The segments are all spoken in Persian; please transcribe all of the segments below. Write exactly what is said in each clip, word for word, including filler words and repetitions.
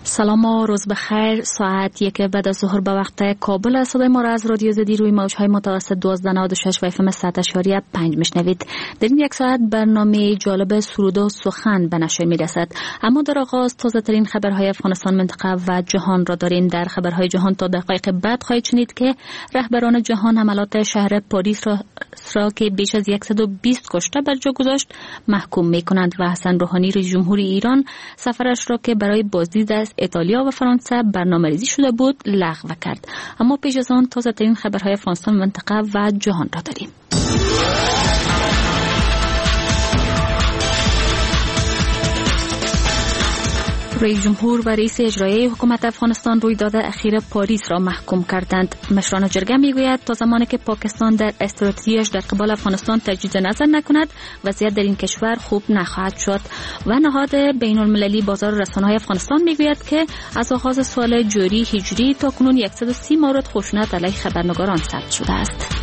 سلام و روز بخیر. ساعت یک بعد از ظهر به وقت کابل. صدای ما را از رادیو زدی روی موجهای متوسط دوازده نود و شش و اف ام صد اشاریه پنج میشنوید. در این یک ساعت برنامه جالب سرود و سخن به نشر میرسد. اما در آغاز تازه ترین خبرهای افغانستان، منطقه و جهان را داریم. در خبرهای جهان تا دقایق بعد خواهید شنید که رهبران جهان حملات شهر پاریس را, را که بیش از صد و بیست کشته بر جا گذاشت محکوم میکنند و حسن روحانی رئیس جمهوری ایران سفرش را که برای بازدید از ایتالیا و فرانسه برنامه‌ریزی شده بود لغو کرد. اما پیش از آن تازه ترین خبرهای افغانستان، منطقه و جهان را داریم. رئیس جمهور و رئیس اجرایی حکومت افغانستان رویداد اخیر پاریس را محکوم کردند. مشران جرگه میگوید تا زمانی که پاکستان در استراتژیش در قبال افغانستان تجدید نظر نکند وضعیت در این کشور خوب نخواهد شد. و نهاد بین المللی بازار رسانه‌های افغانستان میگوید که از آغاز سال جاری هجری تا کنون صد و سی مورد خشونت علیه خبرنگاران ثبت شده است.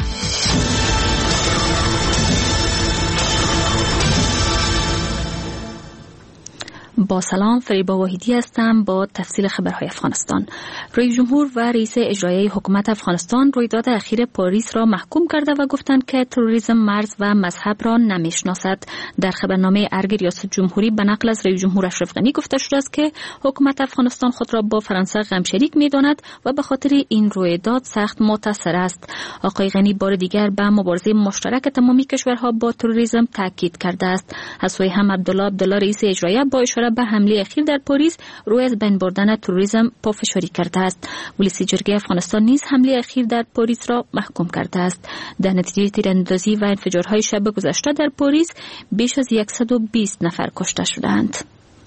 با سلام، فریبا واحدی هستم با تفصیل خبرهای افغانستان. رئیس جمهور و رئیس اجرایی حکومت افغانستان رویداد اخیر پاریس را محکوم کرده و گفتند که تروریسم مرز و مذهب را نمیشناسد. در خبرنامه ارگ ریاست جمهوری به نقل از رئیس جمهور اشرف غنی گفته شده است که حکومت افغانستان خود را با فرانسه غمشریک می‌داند و به خاطر این رویداد سخت متأثر است. آقای غنی بار دیگر به مبارزه مشترک تمامی کشورها با تروریسم تاکید کرده است. از سوی هم عبدالله عبدالله رئیس اجرایی با اشاره به حمله اخیر در پاریس روی از بین بردن تروریسم پافشاری کرده است. ولی جرگه افغانستان نیز حمله اخیر در پاریس را محکوم کرده است. در نتیجه تیراندازی و انفجارهای شب گذشته در پاریس بیش از صد و بیست نفر کشته شدند.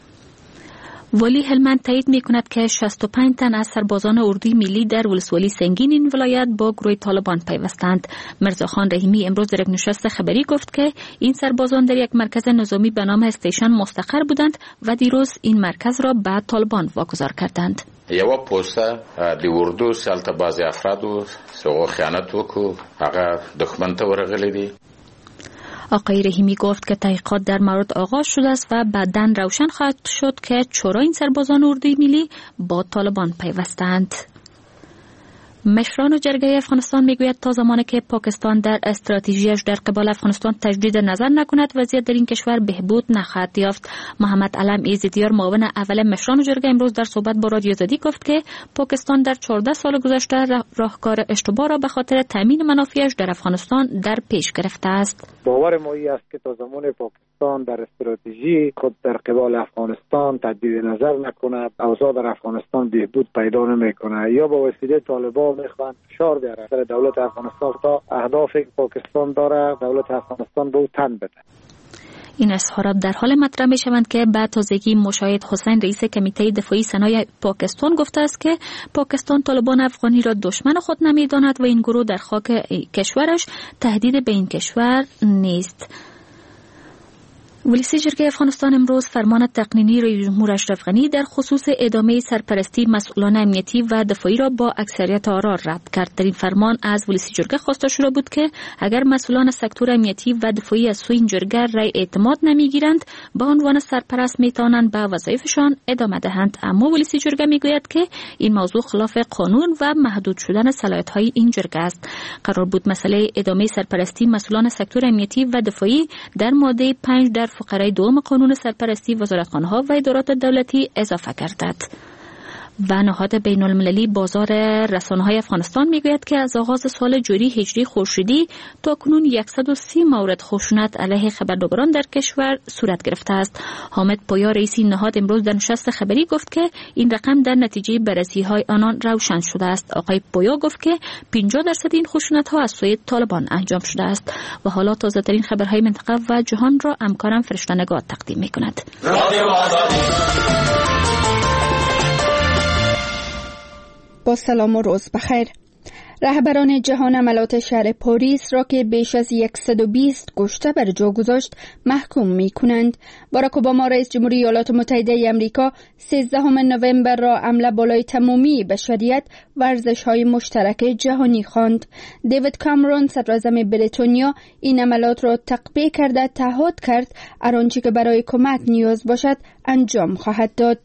ولی هلمند تایید می کند که شصت و پنج تن از سربازان اردوی ملی در ولسوالی سنگین این ولایت با گروه طالبان پیوستند. مرزاخان رحیمی امروز در یک نشست خبری گفت که این سربازان در یک مرکز نظامی به نام استیشن مستقر بودند و دیروز این مرکز را به طالبان واگذار کردند. یو پوسټه د اردو سالته بعضی افرادو سو خیانت وکړو، هغه دښمن ته ورغلي دي. آقای رحیمی گفت که تحقیقات در مورد آغاز شده است و بعداً روشن خواهد شد که چرا این سربازان اردوی ملی با طالبان پیوستند. مشران جرگه افغانستان میگوید تا زمانی که پاکستان در استراتژیش در قبال افغانستان تجدید نظر نکند وضعیت در این کشور بهبود نخواهد یافت. محمد علم ایزدیار معاون اول مشران جرگه امروز در صحبت با رادیو زدی گفت که پاکستان در چهارده سال گذشته راهکار اشتباه را به خاطر تامین منافعش در افغانستان در پیش گرفته است. باور ما است که تا زمانی پاکستان در استراتژی خود در قبال افغانستان تجدید نظر نکند اوضاع در افغانستان بهبود پیدا نمیکنه یا با وسیله طالبان میخوان فشار بیاره سر دولت افغانستان تا اهدافی که پاکستان داره دولت افغانستان به او تن بده. این اظهارات در حال مطرح می شوند که بعد تازگی مشاهد حسین رئیس کمیته دفاعی سنای پاکستان گفته است که پاکستان طالبان افغانی را دشمن خود نمیداند و این گروه در خاک کشورش تهدید به این کشور نیست. ولی جرگه افغانستان امروز فرمان تقنینی رئیس جمهور اشرف غنی در خصوص ادامه سرپرستی مسئولان امنیتی و دفاعی را با اکثریت آرا رد کرد. در این فرمان از ولی جرگه خواسته شده بود که اگر مسئولان سکتور امنیتی و دفاعی از سوی این جرگه رأی اعتماد نمیگیرند با عنوان سرپرست میتوانند به وظایفشان ادامه دهند. اما ولی جرگه میگوید که این موضوع خلاف قانون و محدود شدن صلاحیت‌های این جرگه است. قرار بود مسئله ادامه سرپرستی مسئولان سکتور امنیتی و دفاعی در ماده پنج در فقره دوم قانون سرپرستی وزارتخانه‌ها و ادارات دولتی اضافه گردد. و نهاد بین المللی بازار رسانه‌های افغانستان میگوید که از آغاز سال جاری هجری خورشیدی تا کنون صد و سی مورد خشونت علیه خبرنگاران در کشور صورت گرفته است. حامد پویا رئیس این نهاد امروز در نشست خبری گفت که این رقم در نتیجه بررسی‌های آنان روشن شده است. آقای پویا گفت که پنجاه درصد این خشونت‌ها از سوی طالبان انجام شده است. و حالا تازه‌ترین خبرهای منطقه و جهان را همکارم فرشته نگاه تقدیم می‌کند. با سلام و روز بخیر. رهبران جهان حملات شهر پاریس را که بیش از صد و بیست کشته بر جا گذاشت محکوم می کنند. باراک اوباما رئیس جمهوری ایالات متحده آمریکا سیزدهم نوامبر را حمله بالای تمامی بشریت ورزش های مشترک جهانی خواند. دیوید کامرون صدر اعظم بریتانیا این حملات را تقبیح کرده تعهد کرد هر آنچه که برای کمک نیاز باشد انجام خواهد داد.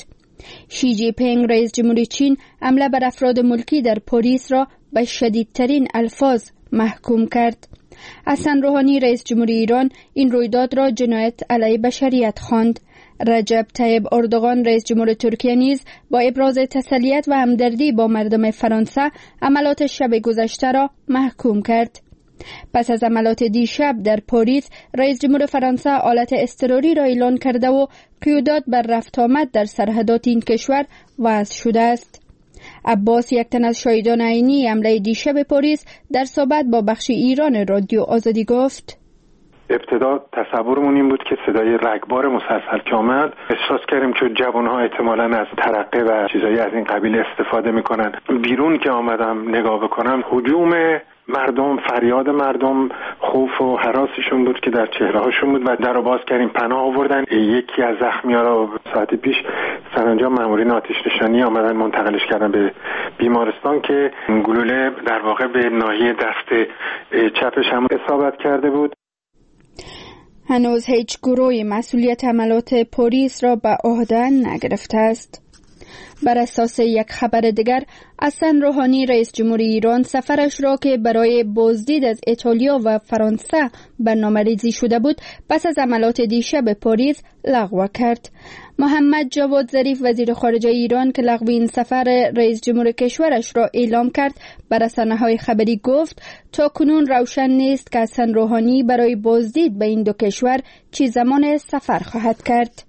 شی جی پینگ رئیس جمهوری چین حمله بر افراد ملکی در پاریس را به شدیدترین الفاظ محکوم کرد. حسن روحانی رئیس جمهوری ایران این رویداد را جنایت علیه بشریت خواند. رجب طیب اردوغان رئیس جمهور ترکیه نیز با ابراز تسلیت و همدردی با مردم فرانسه عملات شب گذشته را محکوم کرد. پس از عملات دیشب در پاریس، رئیس جمهور فرانسه حالت اضطراری را اعلان کرده و قیودات بر رفت آمد در سرحدات این کشور وضع شده است. عباس، یک تن از شاهدان عینی حمله دیشب پاریس، در صحبت با بخش ایران رادیو آزادی گفت: ابتدا تصورمون این بود که صدای رگبار مسلسل که آمد احساس کردیم چون جوانها احتمالاً از ترقه و چیزایی از این قبیل استفاده میکنن. بیرون که آمدم نگاه بکنم، هجوم مردم، فریاد مردم، خوف و هراسشون بود که در چهره هاشون بود و در رو باز کردیم، پناه آوردن. یکی از زخمی‌ها را ساعت پیش سرانجام مامورین آتش نشانی آمدن منتقلش کردن به بیمارستان که گلوله در واقع به ناحیه دست چپش هم اصابت کرده بود. هنوز هیچ گروهی مسئولیت عملات پاریس را به عهده نگرفته است. بر اساس یک خبر دیگر، حسن روحانی رئیس جمهوری ایران سفرش را که برای بازدید از ایتالیا و فرانسه برنامه‌ریزی شده بود، پس از عملات دیشب پاریس لغو کرد. محمد جواد ظریف وزیر خارجه ایران که لغو این سفر رئیس جمهور کشورش را اعلام کرد، بر رسانه‌های خبری گفت تا کنون روشن نیست که حسن روحانی برای بازدید به این دو کشور چه زمان سفر خواهد کرد.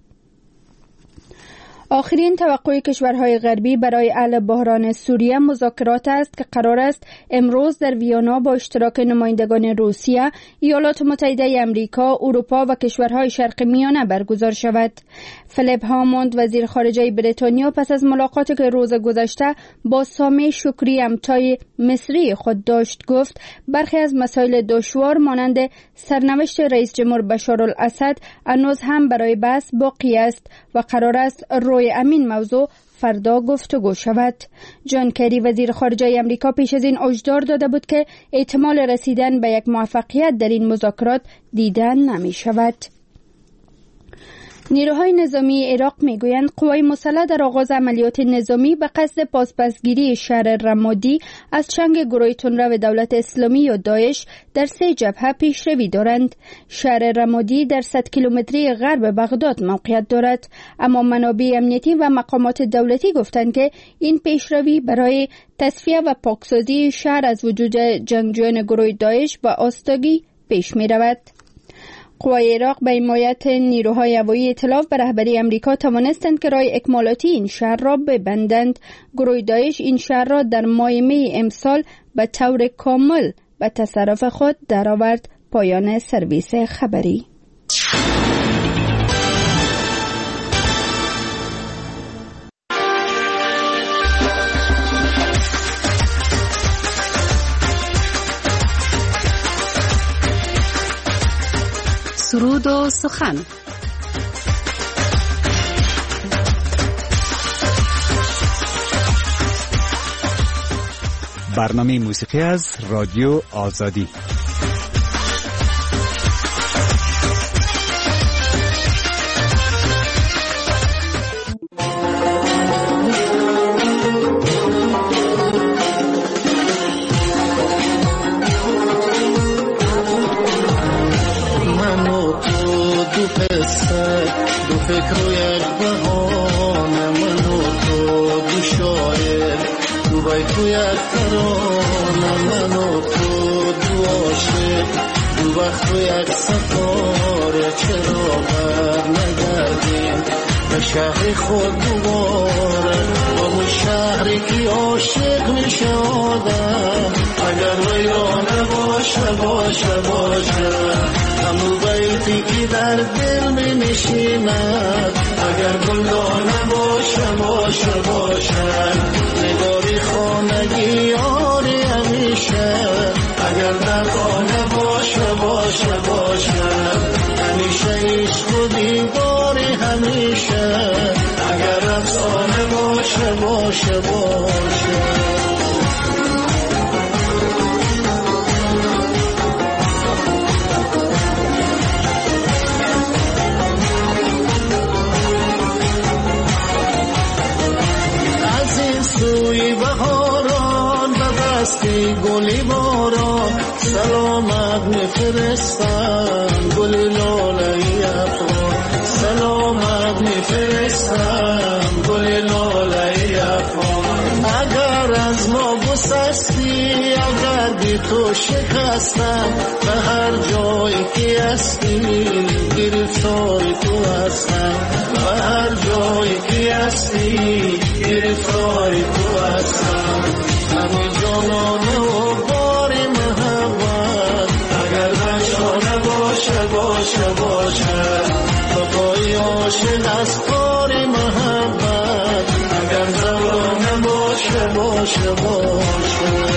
آخرین توقع کشورهای غربی برای حل بحران سوریه مذاکرات است که قرار است امروز در ویانا با اشتراک نمایندگان روسیه، ایالات متحده آمریکا، اروپا و کشورهای شرق میانه برگزار شود. فلیپ هاموند وزیر خارجه بریتانیا پس از ملاقاتی که روز گذشته با سامی شکری همتای مصری خود داشت گفت برخی از مسائل دشوار مانند سرنوشت رئیس جمهور بشار الاسد هنوز هم برای بحث باقی است و قرار است روی امین موضوع فردا گفتگو شود. جان کری وزیر خارجه امریکا پیش از این هشدار داده بود که احتمال رسیدن به یک موفقیت در این مذاکرات دیدن نمی شود. نیروهای نظامی عراق میگویند قوای مسلح در آغاز عملیات نظامی به قصد بازپسگیری شهر رمادی از چنگ گروه تندرو دولت اسلامی یا داعش در سه جبهه پیشروی دارند. شهر رمادی در صد کیلومتری غرب بغداد موقعیت دارد، اما منابع امنیتی و مقامات دولتی گفتند که این پیشروی برای تصفیه و پاکسازی شهر از وجود جنگجویان گروه داعش و آستاگی پیش می رود. قوای عراق به حمایت نیروهای هوایی ائتلاف به رهبری امریکا توانستند که راه اکمالاتی این شهر را ببندند. گروه داعش این شهر را در ماه می امسال به طور کامل به تصرف خود درآورد. پایان سرویس خبری. سرود و سخن. برنامه موسیقی از رادیو آزادی. شهر خود دوباره با اون شهری که عاشق می شدم، اگر ویرانه باشه باشه باشه همون بیتی که در دل می نشیند، اگر گلدانه باشه باشه باشه نگاری خانگی یاری همیشه، اگر در خانه باشه باشه باشه همیشه عشق و دیداری همیشه، اگر افسانه باشه باشه باشه. وقتی گلی باران سلامت میفرستم گل لاله افغان سلامت میفرستم گل لاله افغان اگر از ما گسستی اگر بی تو شکستم به هر جایی که هستی گرفتار تو هستم به هر جایی که هستی گرفتار تو هستم همه جانانه و باری محبت اگر نشانه باشه باشه باشه وفای عاشق از کاری محبت اگر زبانه باشه باشه باشه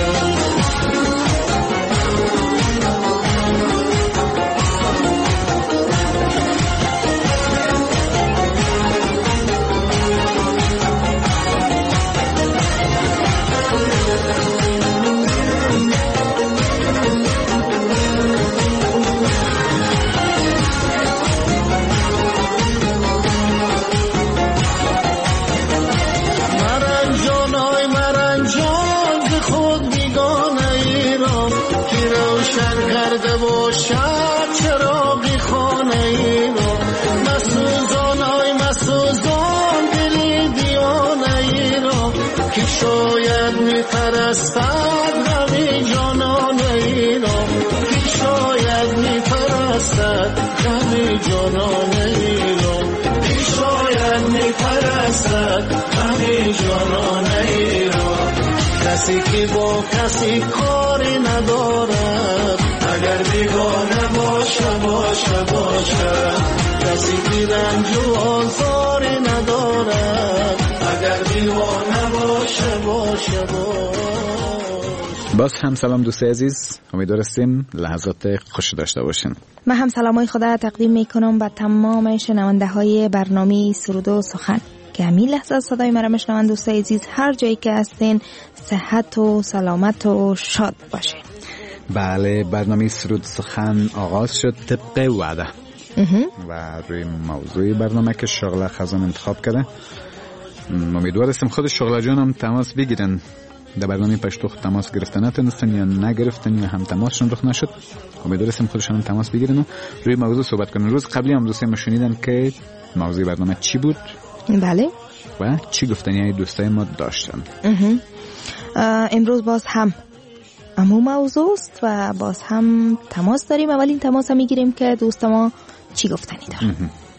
پرستد غمی جانان ایران که شاید می پرستد غمی جانان ایران که شاید می پرستد غمی جانان ایران کسی که با کسی کاری ندارد اگر بیگانه باشه باشه باشه کسی که رنج و آزاری ندارد اگر دیوانه باشه باشه باشه. باز هم سلام دوست عزیز، امیدواریم لحظات خوش داشته باشین. من هم سلامای خدا تقدیم میکنم به تمام شنونده های برنامه سرود و سخن که همین لحظه صدای مرا میشنون. دوست عزیز هر جایی که هستین صحت و سلامت و شاد باشین. بله، برنامه سرود سخن آغاز شد طبق وعده و روی موضوع برنامه که شغله خزان انتخاب کرده. امیدوارم خود شغله جان هم تماس بگیرن. در برنامه پشتو تماس گرفتن نتونستن یا نگرفتن یا هم تماسشون رخ نشد. امیدوارم خودشون هم تماس بگیرن و روی موضوع صحبت کنن. روز قبلی هم دوستای ما شنیدن که موضوع برنامه چی بود؟ بله. و چی گفتنی دوستای ما داشتن. امروز باز هم امو موضوع است و باز هم تماس داریم. اولین تماس هم میگیریم که دوست ما چی گفتنی دارن.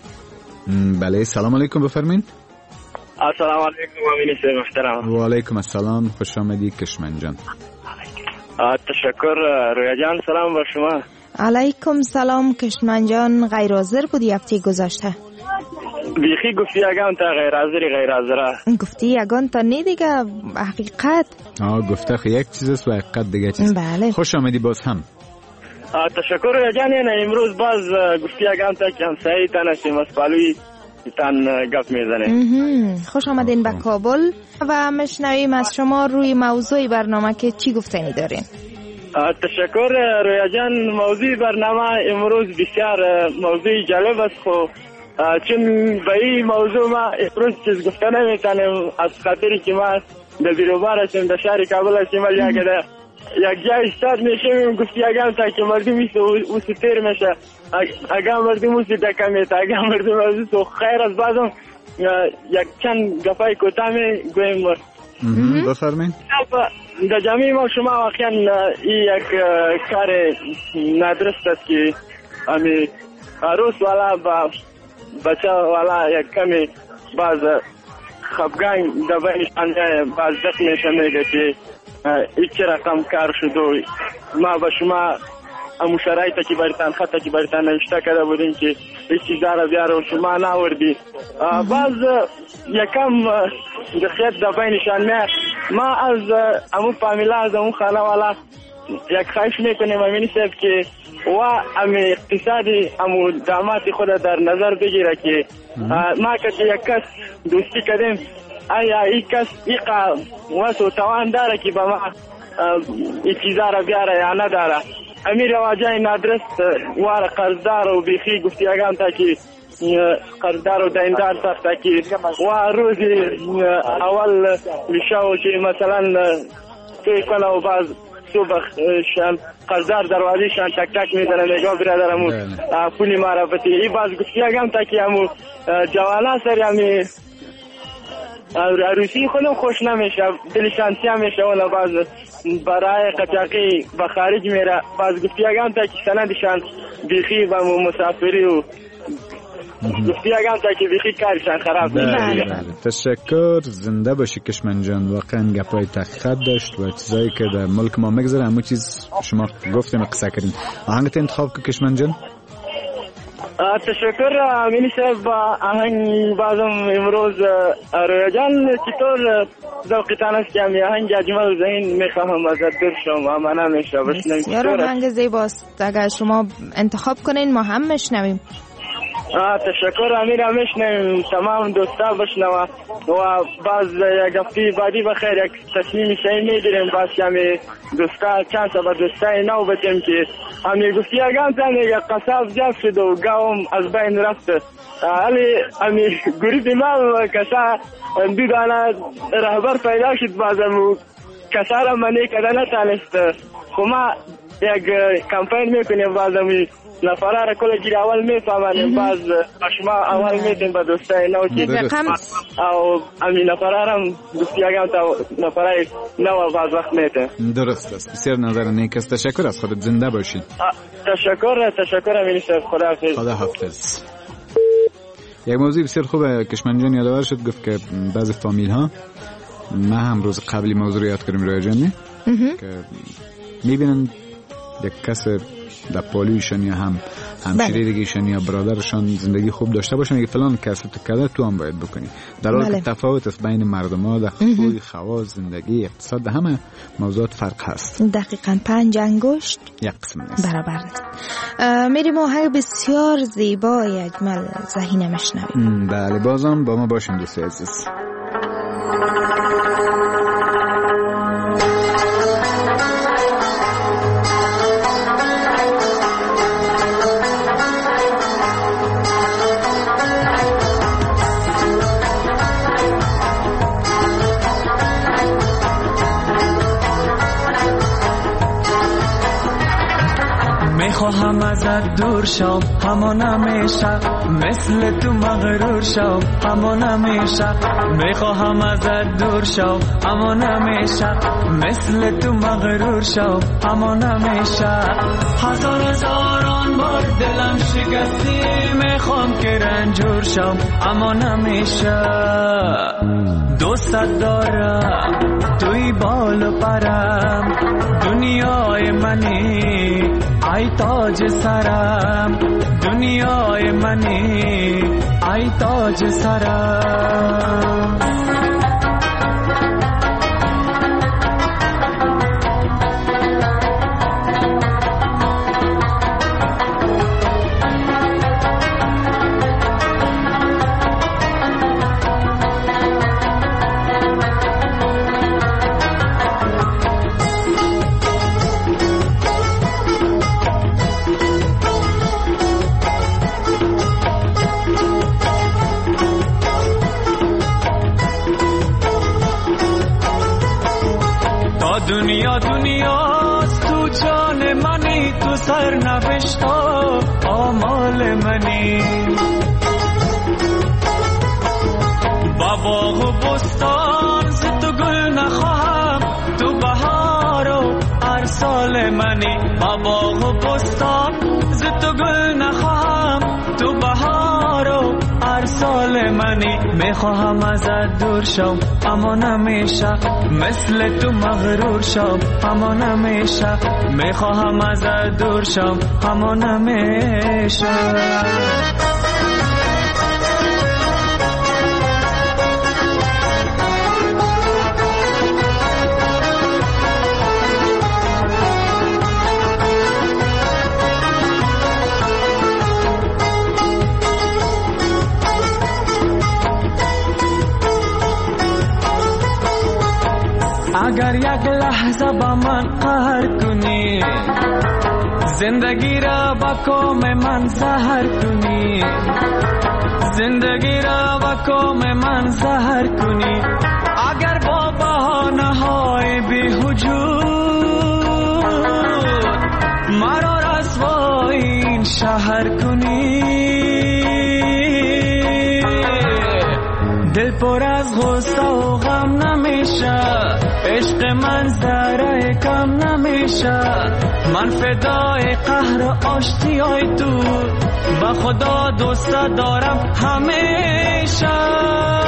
بله، سلام علیکم، بفرمین. السلام علیکم امین سید محترم. و علیکم السلام، خوش آمدید کشمن جان. تشکر رویا جان، سلام بر شما. علیکم سلام کشمن جان، غیر حاضر بودی هفته گذشته؟ بیخی گفتی اگان تا غیر حاضری غیر حاضره. گفتی اگان تا نه دیگه حقیقت. آه گفته خیلی یک چیز است و حقیقت دیگه چیز. بله. خوش آمدی باز هم. تشکر رویا جان. نه امروز باز گفتی اگان تا که همسایه تنشیم از پالوی تن گپ میزنه. خوش آمدین به کابل و مشنویم از شما روی موضوع برنامه که چی گفتنی دارین. تشکر رویا جان. موضوع برنامه امروز بسیار موضوع جالب است. خو چون به این موضوع ما امروز چیز گفتن نمیتونم از خاطری که ما در بیروبار هستیم در شهر کابل هستیم. ولی اگر یک جای استاد میشیم گفتی اگر تا که مردم او سپیر میشه اگر مردم او سدکه میته اگر مردم او سو خیر از بازم یک چند گفای کوتاه گویم. بفرمایید. در جامعه ما شما واقعا این یک کار نادرست است که امی عروس والا با بچه والا یک کمی باز خفگان در بینشان باز دست میشه میگه که ایچه رقم کار شد و ما با شما امو شرایطه که بریتان خطه که بریتان نوشته کرده بودیم که ایچ چیزا را بیاره و شما ناوردی. باز یکم دخیت در بینشان میه. ما از امو فامیلا از امو خانه والا یک خواهش میکنیم امینی صاحب که و امی اقتصادی امو داماتی خود در نظر بگیره که ما که یک کس دوستی کردیم آیا این کس ایقا واسو توان داره که با ما این چیزا را بیاره یا نداره. امیر واجه نادرست وار قرضدار و بیخی گفتی اگم تا که قرضدار و دیندار سخته که و روزی اول میشاو که مثلا توی کنه و باز صبحشان قرضدار دروازهشان تک تک میزنه میگه برادرمون پولی ما را بده. این باز گفتی اگم تا که همون جوانا سر همی عروسی خودم خوش نمیشه، دلشان سیاه میشه ولی باز برای قچاقی به خارج میره. باز گفتی اگم تا که سندشان بیخی و مسافری و گفتی اگم تا که بیخی کارشان خراب میشه. تشکر، زنده باشی کشمن جان. واقعا گپای تحقیقات داشت و چیزایی که در ملک ما میگذره همون چیز شما گفتیم قصه کردین. آهنگت انتخاب که کشمن جان؟ تشکر امینی صاحب. آهنگ بازم امروز رویا جان چطور ذوقتان است که همی آهنگ اجمل ذهن میخواهم ازت برشم امانه میشه بشنویم. بسیار آهنگ زیباست، اگر شما انتخاب کنین ما هم میشنویم. تشکر امیر، میشنویم تمام دوستا بشنوه و باز یک هفته بعدی بخیر یک تصمیم شایی میگیریم. باز همی دوستا چند سبا دوستای نو بتیم که همی گفتی اگم تانی یک قصاب جاب شد و گاوم از بین رفت. حالی همی گوری دیمال کسا دیدانا رهبر پیدا شد بازم کسا را منی کده نتانست. خما یک کمپین میکنیم بازمی نفره را کل گیر اول میفهمانیم. باز شما اول میدیم به دوستای نو که او امی نفره را گفتی اگم تا نفره نو باز وقت میده. درست است، بسیار نظر نیک است. تشکر از خودت، زنده باشید. تشکر تشکر امینی صاحب، خدا حافظ. خدا حافظ. یک موضوع بسیار خوبه کشمن جان یادآور شد، گفت که بعضی فامیل ها، ما هم روز قبلی موضوع یاد کردیم رویا جان که میبینن یک کس در پالیوشن یا هم همشیرگیشن یا برادرشان زندگی خوب داشته باشن، میگه فلان کس تو کرده تو هم باید بکنی، در حالی که تفاوت است بین مردم ها در خوی، خواص، زندگی، اقتصاد، همه موضوعات فرق هست. دقیقاً پنج انگشت یک قسم نیست، برابر نیست. میریم آهنگ بسیار زیبای اجمل ذهین مشنویم. بله، بازم با ما باشین دوست عزیز. میخواهم ازت دور شم همان همیشه، مثل تو مغرور شم همان همیشه. میخواهم ازت دور شم همان همیشه، مثل تو مغرور شم همان همیشه. هزار هزاران بار دلم شکستی، میخوام که رنجور شم همان همیشه. دوستت دارم توی بال و پرم، دنیای منی ای تاج سرم، دنیای منی ای تاج سرم. دنیا دنیاست تو جان منی، تو سر نوشتا آمال منی. با باغ و بستان ز تو گل نخواهم، تو بهار و ارسال منی. با باغ و بستان ز تو گل نخواهم، تو بهار و ارسال منی. میخواهم ازت دور شم اما نمیشه، مثل تو مغرور شم اما نمیشه. میخواهم ازت دور شم اما نمیشه. اگر یک لحظه با من قهر کنی، زندگی را با کام من زهر کنی، زندگی را با کام من زهر کنی. اگر با بهانه های بی‌وجود دل پر از غصه و غم نمیشه، عشق من ذره کم نمیشه. من فدای قهر و آشتیای تو، با خدا دوست دارم همیشه.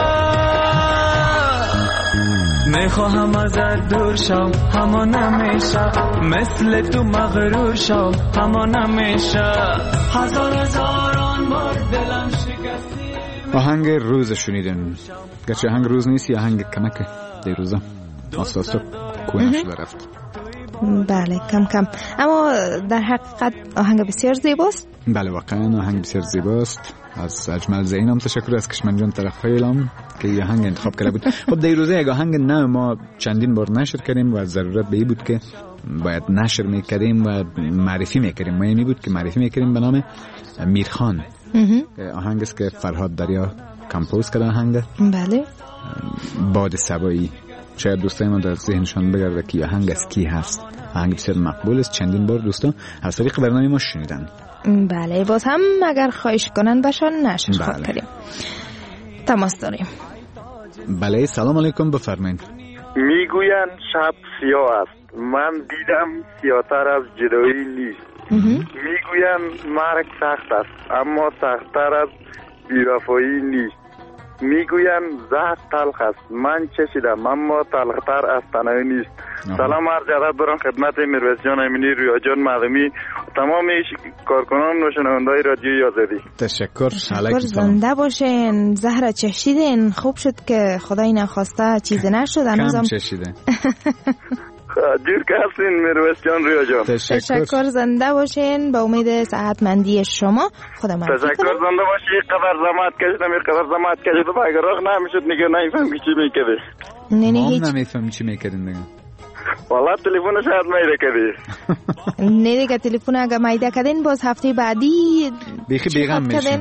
میخواهم ازت دور شم اما نمیشه، مثل تو مغرور شم اما نمیشه. هزار هزاران بار دلم شکستی. آهنگ روز شنیدن، گرچه آهنگ روز نیست، یا آهنگ کمک دیروزا آساسا کوه شده رفت. بله کم کم، اما در حقیقت آهنگ بسیار زیباست. بله واقعا آهنگ بسیار زیباست. از اجمل زینم تشکر از کشمن جان طرف خیلم که یه آهنگ انتخاب کرده بود. خب دیروزه یک آهنگ نه ما چندین بار نشر کردیم و ضرورت به این بود که باید نشر میکردیم و معرفی میکردیم. مهمی بود که معرفی میکردیم به نام میرخان. آهنگ است که فرهاد دریا کمپوز کرده. آهنگ بله باد سبایی. شاید دوستای ما در ذهنشان بگرده که آهنگ از کی هست. آهنگ بسیار مقبول است، چندین بار دوستا از طریق برنامه ما شنیدن. بله باز هم اگر خواهش کنن باشن نشر خواهد بله. کریم. تماس داریم. بله سلام علیکم بفرمایید. میگوین شب سیاه است، من دیدم سیاه‌تر از جدایی نیست. میگوین مرگ سخت است اما سخت‌تر از بی‌وفایی نیست. میگوین زهر تلخ است، من چشیدم اما تلختر از تنهایی نیست. سلام عرض ادب دارم خدمت میرویس جان امینی، رویا جان معلمی، تمام کارکنان و شنونده‌های رادیوی آزادی. تشکر. تشکر. زنده باشین. زهر چشیدین، خوب شد که خدای نخواسته چیزی نشد. کم چشیده. جور که هستین میرویس جان، رویا جان. تشکر. تشکر. زنده باشین. به امید صحتمندی شما. خدا معافی کنه. تشکر. زنده باشی. قدر زحمت کشیدم، قدر زحمت کشیدم، اگر راه نمیشد نگه نمیفهم چی میکردی. نه نه هیچ هیچ نمیفهم چی میکردین دیگه. والله تلفن شاید میده کردی. نه دیگه تلفن اگه میده کردین باز هفته بعدی بیخی بیغم میشین.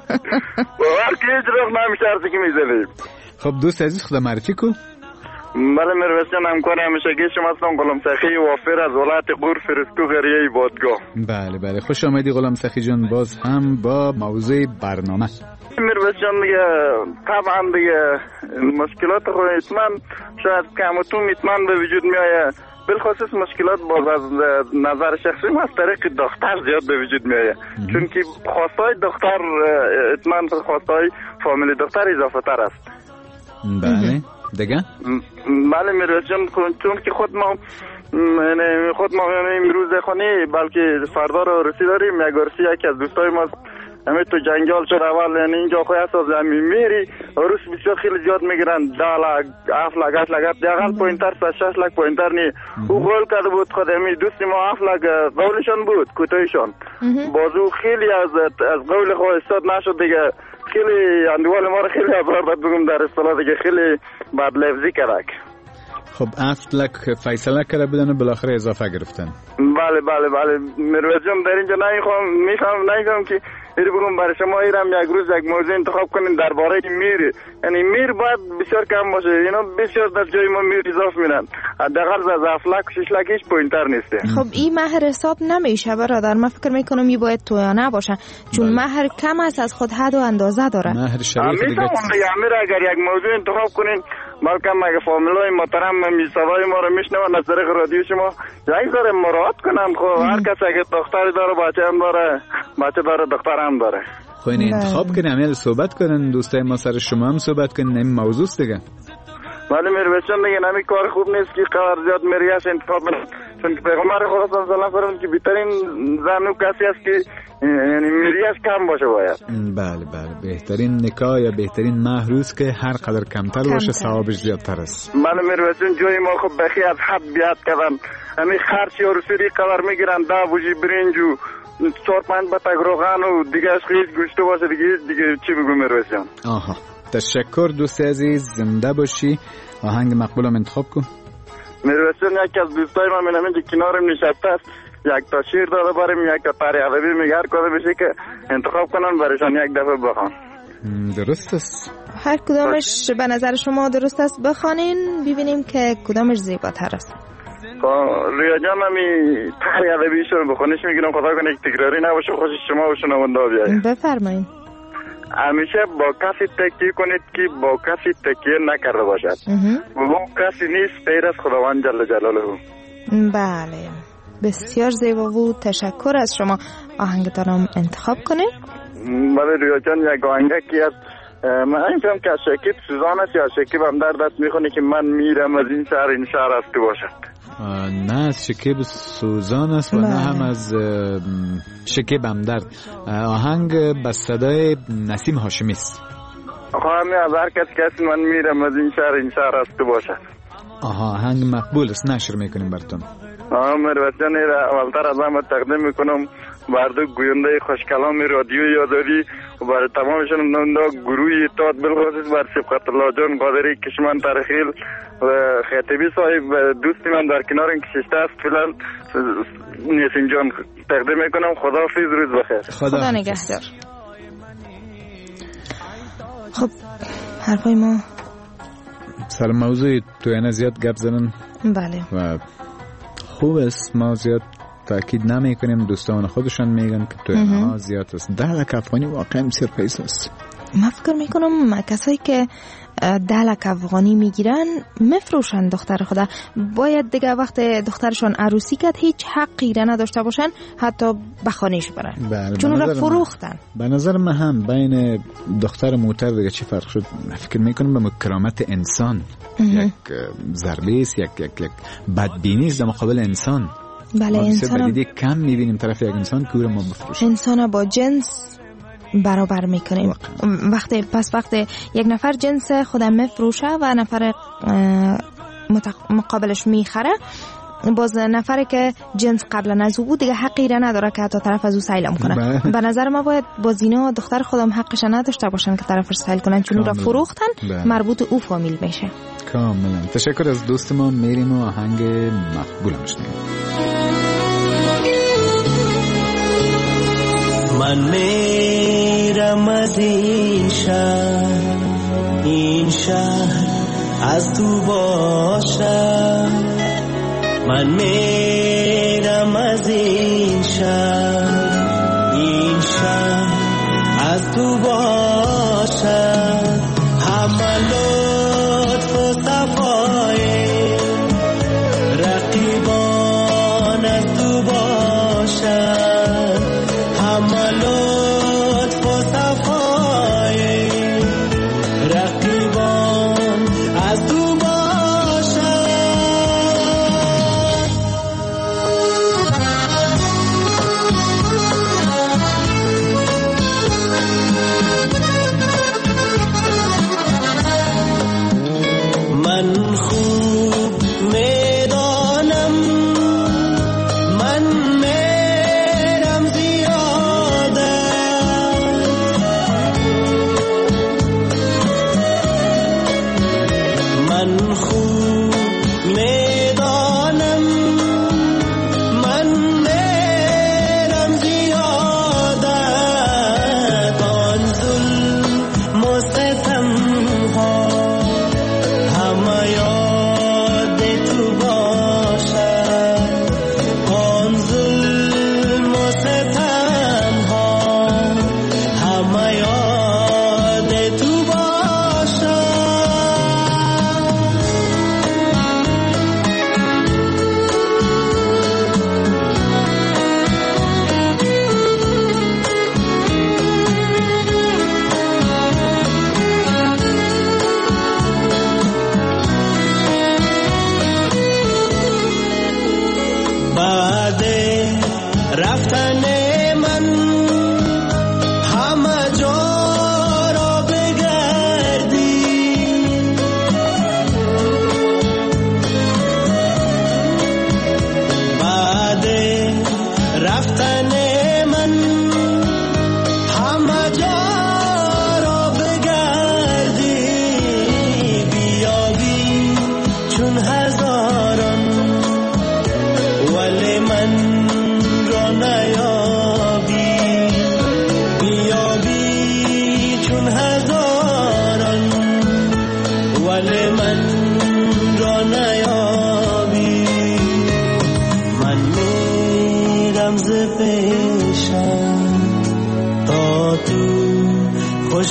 باور که هیچ راه نمیشه ارزی که میزدیم. خب دوست عزیز خدا معرفی کن. بله میرویس جان، همکار همیشگی شما هستم، غلام سخی وافر از ولایت غور فرستو قریه بادگاه. بله بله خوش آمدی غلام سخی جان، باز هم با موضوع برنامه. میرویس جان دیگه طبعا دیگه مشکلات خود اطمینان شاید کم و توم اطمینان به وجود می آید، بالخصوص مشکلات باز از نظر شخصی ما از طریق دختر زیاد به وجود می آید، چون که خواستای دختر اطمینان خواستای فامیل دختر اضافه تر است. بله دیگه؟ بله میرویس جان، چون که خود ما خود ما امروز خونی بلکه فردا رو رسی داریم. یک رسی یکی از دوستای ما همه تو جنگال شد اول، یعنی اینجا خوی اساس همی میری روس بسیار خیلی زیاد میگیرن، ده لک هفت لک هشت لک دیگل پوینتر سه شش لک پوینتر نی. او قول کرده بود خود همی دوستی ما هفت لک قولشان بود کوتایشان، بازو خیلی از از قول خود استاد نشد دیگه، خیلی اندوال ما رو خیلی ابرار باید بگم در اصطلاح دیگه خیلی بد لفظی کرد. خب هفت لک فیصله کرده بودن و بالاخره اضافه گرفتن. بله بله بله میرویس جان، در اینجا نمیخوام میخوام نمیخوام که ایری بگم برای شما ایرم یک روز یک موضوع انتخاب کنین درباره میر، یعنی میر باید بسیار کم باشه، اینا بسیار در جای ما میر اضافه میدن، حداقل از هفت لک شش لک هیچ پوینتر نیسته. خب این مهر حساب نمیشه برادر، من فکر میکنم این باید تویانه باشه، چون مهر کم است، از خود حد و اندازه داره. مهر شریف دیگه امیر اگر یک موضوع انتخاب کنین بلکه مگه فامیلای محترم میسوای ما رو میشنون از طریق رادیو شما یک ذره مراعات کنن. خب هر کس اگه دختری داره بچه هم داره، بچه داره دختر هم داره، خب این انتخاب کنن، امیل صحبت کنن، دوستای ما سر شما هم صحبت کنن، این موضوع است دیگه. ولی میرویس جان دیگه نمی کار خوب نیست که قرار زیاد میریاش انتخاب کنن، چون که پیغمبر خدا صلی الله علیه و آله که بهترین زن و کسی است که یعنی میریاش کم باشه باید. بله بله بهترین نکاح یا بهترین مهروز که هر قدر کمتر کم باشه ثوابش زیادتر است. بله میرویس جان، جای ما خب بخی از حد بیاد کردن، همین خرچی و رسولی قدر میگیرن، دا بوجی برنج و چهار پنج بطق روغن و دیگه از خیلی گوشته باشه دیگه دیگه چی بگو میرویس جان. آها تشکر دوست عزیز، زنده باشی. آهنگ مقبولم انتخاب کن. میرویس جان، یکی از دوستای من من اینجا کنارم نشسته است، یک تا شیر داده بریم، یک تا تاریخ ادبی میگه، هر کدوم بشه که انتخاب کنن برایشان یک دفعه بخوان. درست است، هر کدامش به نظر شما درست است بخوانین ببینیم که کدامش زیباتر است. ریا جان همی تاریخ ادبی شون بخونیش میگیرم، خدا کنه یک تکراری نباشه، خوش شما و شنونده بیایید. بفرمایید. همیشه با کسی تکیه کنید که با کسی تکیه نکرده باشد. و کسی نیست غیر از خداوند جل جلاله. بله، بسیار زیبا بود. تشکر از شما. آهنگتانم انتخاب کنید. بله رویا جان، یک آهنگی از من این فهم که شکیب سوزان است یا شکیب همدرد است میخونه که من میرم از این شهر این شهر از تو باشد. نه از شکیب سوزان است و نه هم از شکیب همدرد. آهنگ به صدای نسیم هاشمی است. خواهم از هر کس کسی من میرم از این شهر این شهر از تو باشد. آها، آهنگ مقبول است، نشر میکنیم براتون. آها مروتجان، اولتر از همه تقدیم میکنم بر دو گوینده خوشکلام رادیو یاداری و بر تمامشون نوندا گروه اتحاد بالخصوص بر سبقت الله جان قادری کشمن ترخیل و خطیبی صاحب دوستی من در کنار این کشیشته است فیلن نیسین جان تقدیم میکنم. خدا حافظ، روز بخیر. خدا, خدا نگهدار. خب حرفای ما سر موضوع تو اینا زیاد گپ زدن. بله و خوب است، ما زیاد تأکید نمی کنیم، دوستان خودشان میگن که تو اینا زیاد است. ده لک افغانی واقعا سرپرایز است. من فکر میکنم کسایی که ده لک افغانی میگیرن مفروشن دختر خدا. باید دیگه وقت دخترشان عروسی کرد هیچ حقی را نداشته باشن حتی بخانهش برن. بله، چون را فروختن. به نظر من هم بین دختر موتر دیگه چی فرق شد؟ فکر میکنم به کرامت انسان یک ضربه است، یک یک یک بدبینی است در مقابل انسان. بله، انسان بدیده کم میبینیم طرف یک انسان که او را ما بفروشیم. انسان با جنس برابر میکنیم. وقتی پس وقتی یک نفر جنس خودم میفروشه و نفر مقابلش میخره، باز نفری که جنس قبلا از او بود دیگه حقی را نداره که حتی طرف از او سیلم کنه. به نظر ما باید با زینا دختر خودم حقش نداشته باشن که طرفش سیل کنن، چون او را فروختن. بله. مربوط او فامیل میشه. کاملا. تشکر از دوست ما. میریم و آهنگ مقبول میشنیم. من میرم از این شهر، این شهر از تو باشم. من میرم از این شهر، این شهر از تو باشم. همه لطف و صفای رقیبان از تو باشم. همه لطف و صفای رقیبان از تو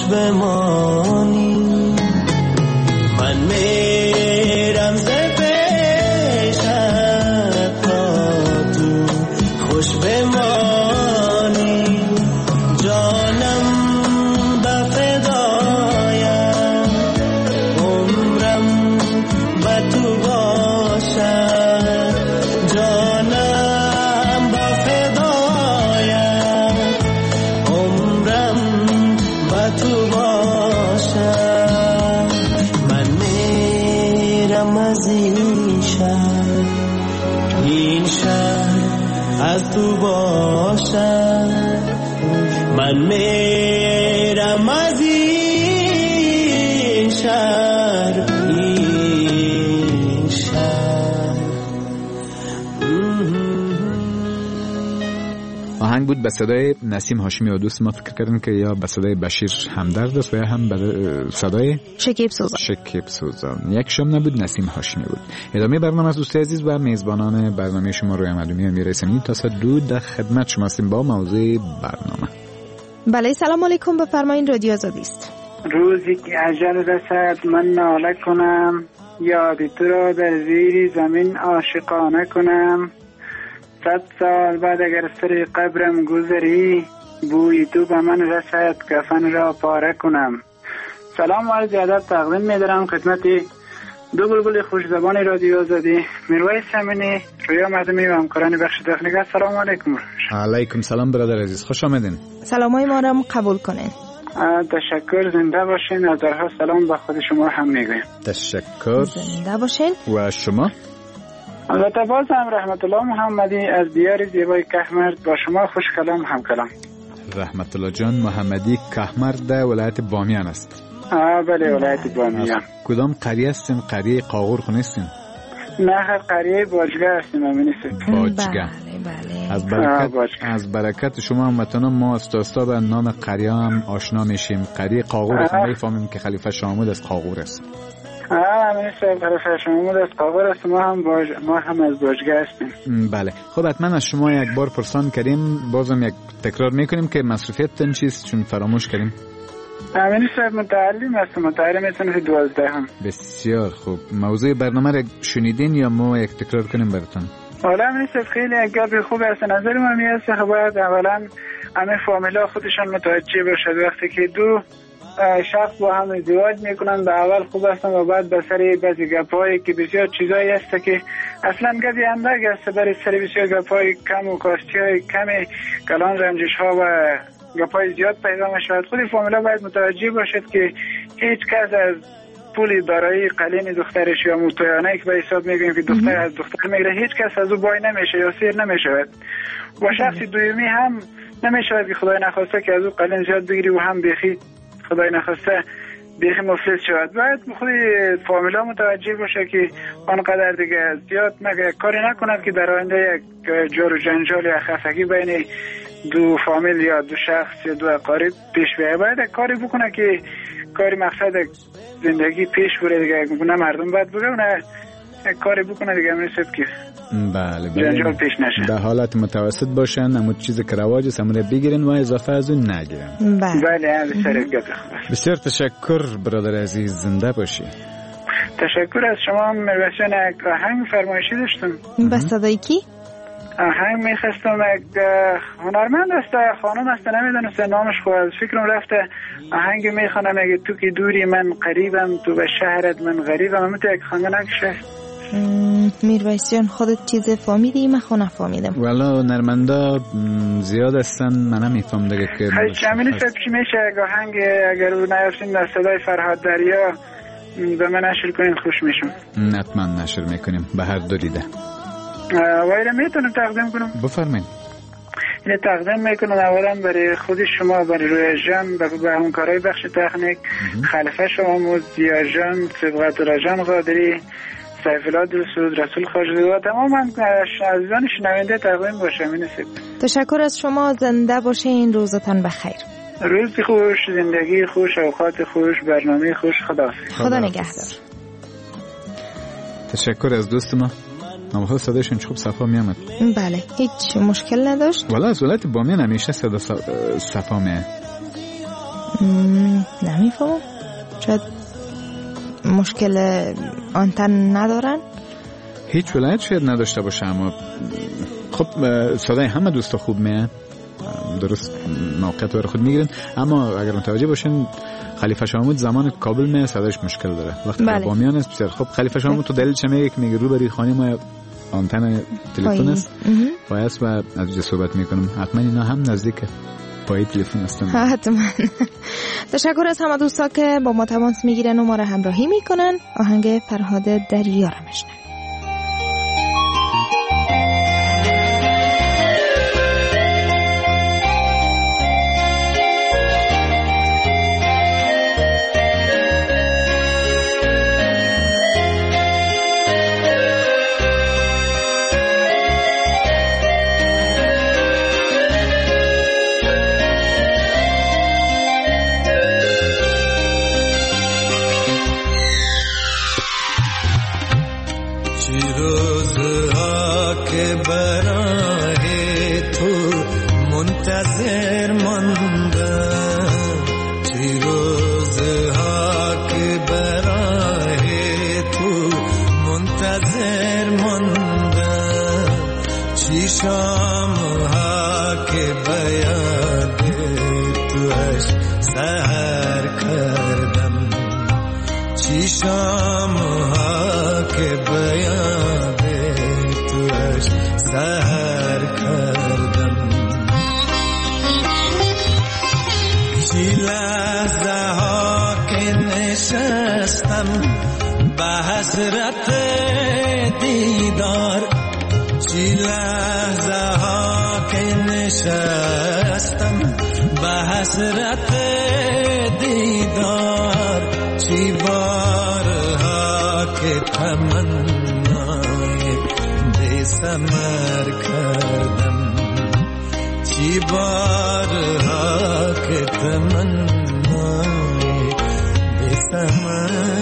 بمانی من میرم ز پیشت تا تو خوش بمانی جانم به فدایم عمرم به تو باشد جانم به فدایم عمرم به تو باشد من میرم از این شهر این شهر از تو باشد من میرم از این شهر این شهر. آهنگ بود به صدای نسیم هاشمی و دوست ما فکر کردیم که یا به صدای بشیر همدرد است و یا هم به صدای شکیب سوزان. شکیب سوزان. یک شم نبود، نسیم هاشمی بود. ادامه برنامه از دوستای عزیز و میزبانان برنامه شما روی معلومی امیر اسمی تا ساعت دو در خدمت شما هستیم با موضوع برنامه. بله سلام علیکم، بفرمایید رادیو آزادی است. روزی که اجل رسد من ناله کنم یاد تو را در زیر زمین عاشقانه کنم صد سال بعد اگر سر قبرم گذری بوی تو به من رسد کفن را پاره کنم. سلام و عرض ادب تقدیم می‌دارم خدمت دو بلبل خوش زبان رادیو آزادی میرویس امینی رویا مردمی و همکاران بخش تکنیک. سلام علیکم. علیکم سلام برادر عزیز، خوش آمدین. سلامای ما را قبول کنین. تشکر، زنده باشین. از درها سلام به خود شما هم میگویم. تشکر، زنده باشین. و شما؟ البته باز هم رحمت الله محمدی از دیار زیبای کهمرد با شما خوش کلام هم کلام. رحمت الله جان محمدی کهمرد در ولایت بامیان است. آه بله ولایت بامیان. کدام قریه هستین؟ قریه قاغور خونستین؟ نه قریه باجگه هستیم امینی سید. باجگه. بله بله. از برکت از برکت شما هموطنان ما استاستا به نام قریه هم آشنا میشیم. قریه قاغور است، میفهمیم که خلیفه شامود از قاغور است. آه امینی سید خلیفه شامود از قاغور است. ما هم باج... ما هم از باجگه هستیم. بله خب حتما از شما یک بار پرسان کردیم، بازم یک تکرار میکنیم که مصروفیتتون چیست چون فراموش کردیم. امینی صاحب متعلم هستم، متعلم صنف دوازده هم. بسیار خوب. موضوع برنامه را شنیدین یا ما یک تکرار کنیم براتون؟ حالا امینی صاحب خیلی یک گپ خوب است. نظر من میاد که باید اولا همه فامیلا خودشان متوجه باشد وقتی که دو شخص با هم ازدواج میکنن به اول خوب هستن و بعد به سر بعضی گپایی که بسیار چیزایی هست که اصلا گپی اندک است برای سر بسیار گپای کم و کاستی های کم کلان رنجش ها و گپای زیاد پیدا میشود. خود فامیلا باید متوجه باشد که هیچ کس از پول دارایی قلین دخترش یا موتویانه که به حساب میگیم که دختر از دختر میگیره هیچ کس از او بای نمیشه یا سیر نمیشود. و شخص دومی هم نمیشود که خدای نخواسته که از او قلین زیاد بگیری و هم بخی خدای نخواسته بیخی مفلس شود. باید خود فامیلا متوجه باشه که آنقدر دیگه زیاد مگه کاری نکند که در آینده یک جور و جنجال یا خفگی بین دو فامیل یا دو شخص یا دو اقارب پیش بیاید. باید کاری بکنه که کاری مقصد زندگی پیش بره دیگه، نه مردم باید بگه نه کاری بکنه دیگه میشه که بله جنجال پیش نشه. در حالت متوسط باشن، اما چیزی که رواج است همون بگیرن و اضافه از اون نگیرن. بله بسیار بسیار تشکر برادر عزیز، زنده باشی. تشکر از شما. مروشان یک آهنگ فرمایشی داشتم. به صدای کی؟ آهنگ میخواستم یک هنرمند است، خانم است، نمیدونست نامش خود از فکرم رفته. آهنگ میخوانم اگه تو که دوری من قریبم تو به شهرت من غریبم. همه تو یک خانگنک شد. میرویس جان خودت چیز فهمیدی؟ من خود نفهمیدم. والا هنرمندا زیاد هستن، من نمیفهم دیگه که خیلی چمینی سب چی میشه یک آهنگ اگر رو نیفتیم در صدای فرهاد دریا به من نشر کنین خوش میشم. حتما نشر میکنیم به هر دو دیده. وایره میتونم تقدیم کنم؟ بفرمایید. اینه تقدیم میکنم اولا برای خود شما، برای روی جان، به همکارای بخش تکنیک، خلیفه شما، زیا جان، سبقت رجان قادری، سیف الله دلسود، رسول خواجه و تمام عزیزان شنونده تقدیم باشم. این است. تشکر از شما، زنده باشین، روزتان بخیر. روز خوش، زندگی خوش، اوقات خوش، برنامه خوش. خداحافظ. خدا نگهدار. تشکر از دوست ما. نامخواه صدایشون خوب صفا می آمد. بله هیچ مشکل نداشت. والا از ولایت بامیان همیشه صدا صفا می نمیفهمم، شاید مشکل آنتن ندارن. هیچ ولایت شاید نداشته باشه، اما خب صدای همه دوستا خوب میاد، درست موقعیت رو خود میگیرن. اما اگر متوجه باشین خلیفه شامود زمان کابل می صداش مشکل داره، وقتی بله. بامیان است بسیار خب. خلیفه شامود تو دلیل چه میگه که میگه رو بری خانه ما آنتن تلفن است پایست و از اینجا صحبت میکنم. حتما اینا هم نزدیک پای تلفن هستن. حتما. تشکر از همه دوستا که با ما تماس میگیرن و ما را همراهی میکنن. آهنگ فرهاد دریا را میشنویم. حسرت دیدار چی لحظه ها که نشستم به حسرت دیدار چی بارها که تمنای بی ثمر کردم چی بارها که تمنای بی ثمر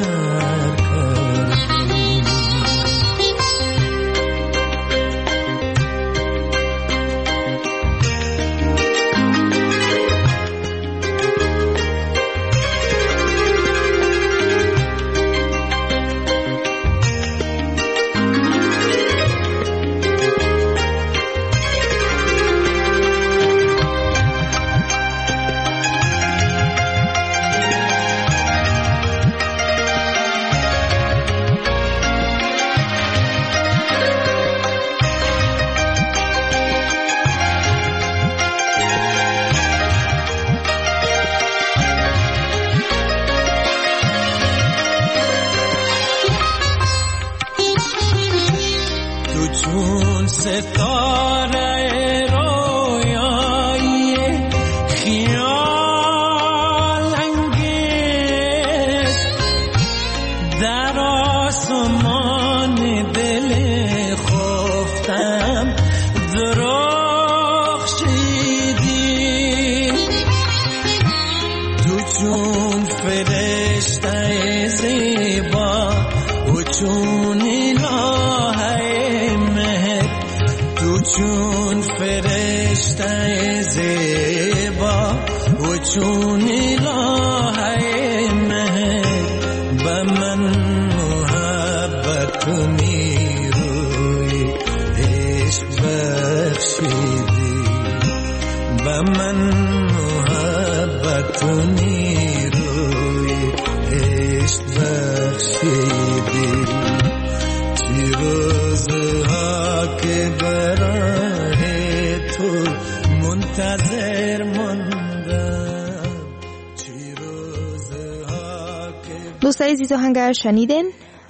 دوستای عزیز آهنگ شنیدین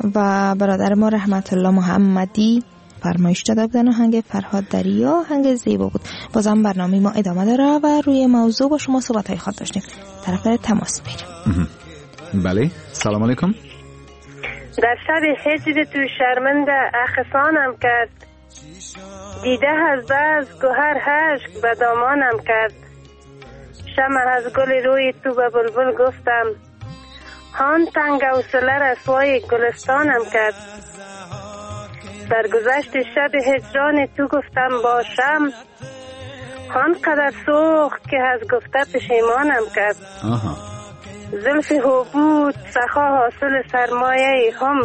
و برادر ما رحمت الله محمدی فرمایش داده بودن آهنگ فرهاد دریا. آهنگ زیبا بود. بازم برنامه ما ادامه داره و روی موضوع با شما صحبت‌های خود داشتیم. طرف تماس میریم. بله، سلام علیکم. در شب هجر تو شرمنده اخسانم کرد، دیده از بز گوهر هشک به دامانم کرد. شمع از گل روی تو به بلبل گفتم، هان تنگ و سله رسوای گلستانم کرد. در گذشت شب هجران تو گفتم باشم، آنقدر سوخت که از گفته پشیمانم کرد. آها. زلف هو بود سخا حاصل سرمایه هم،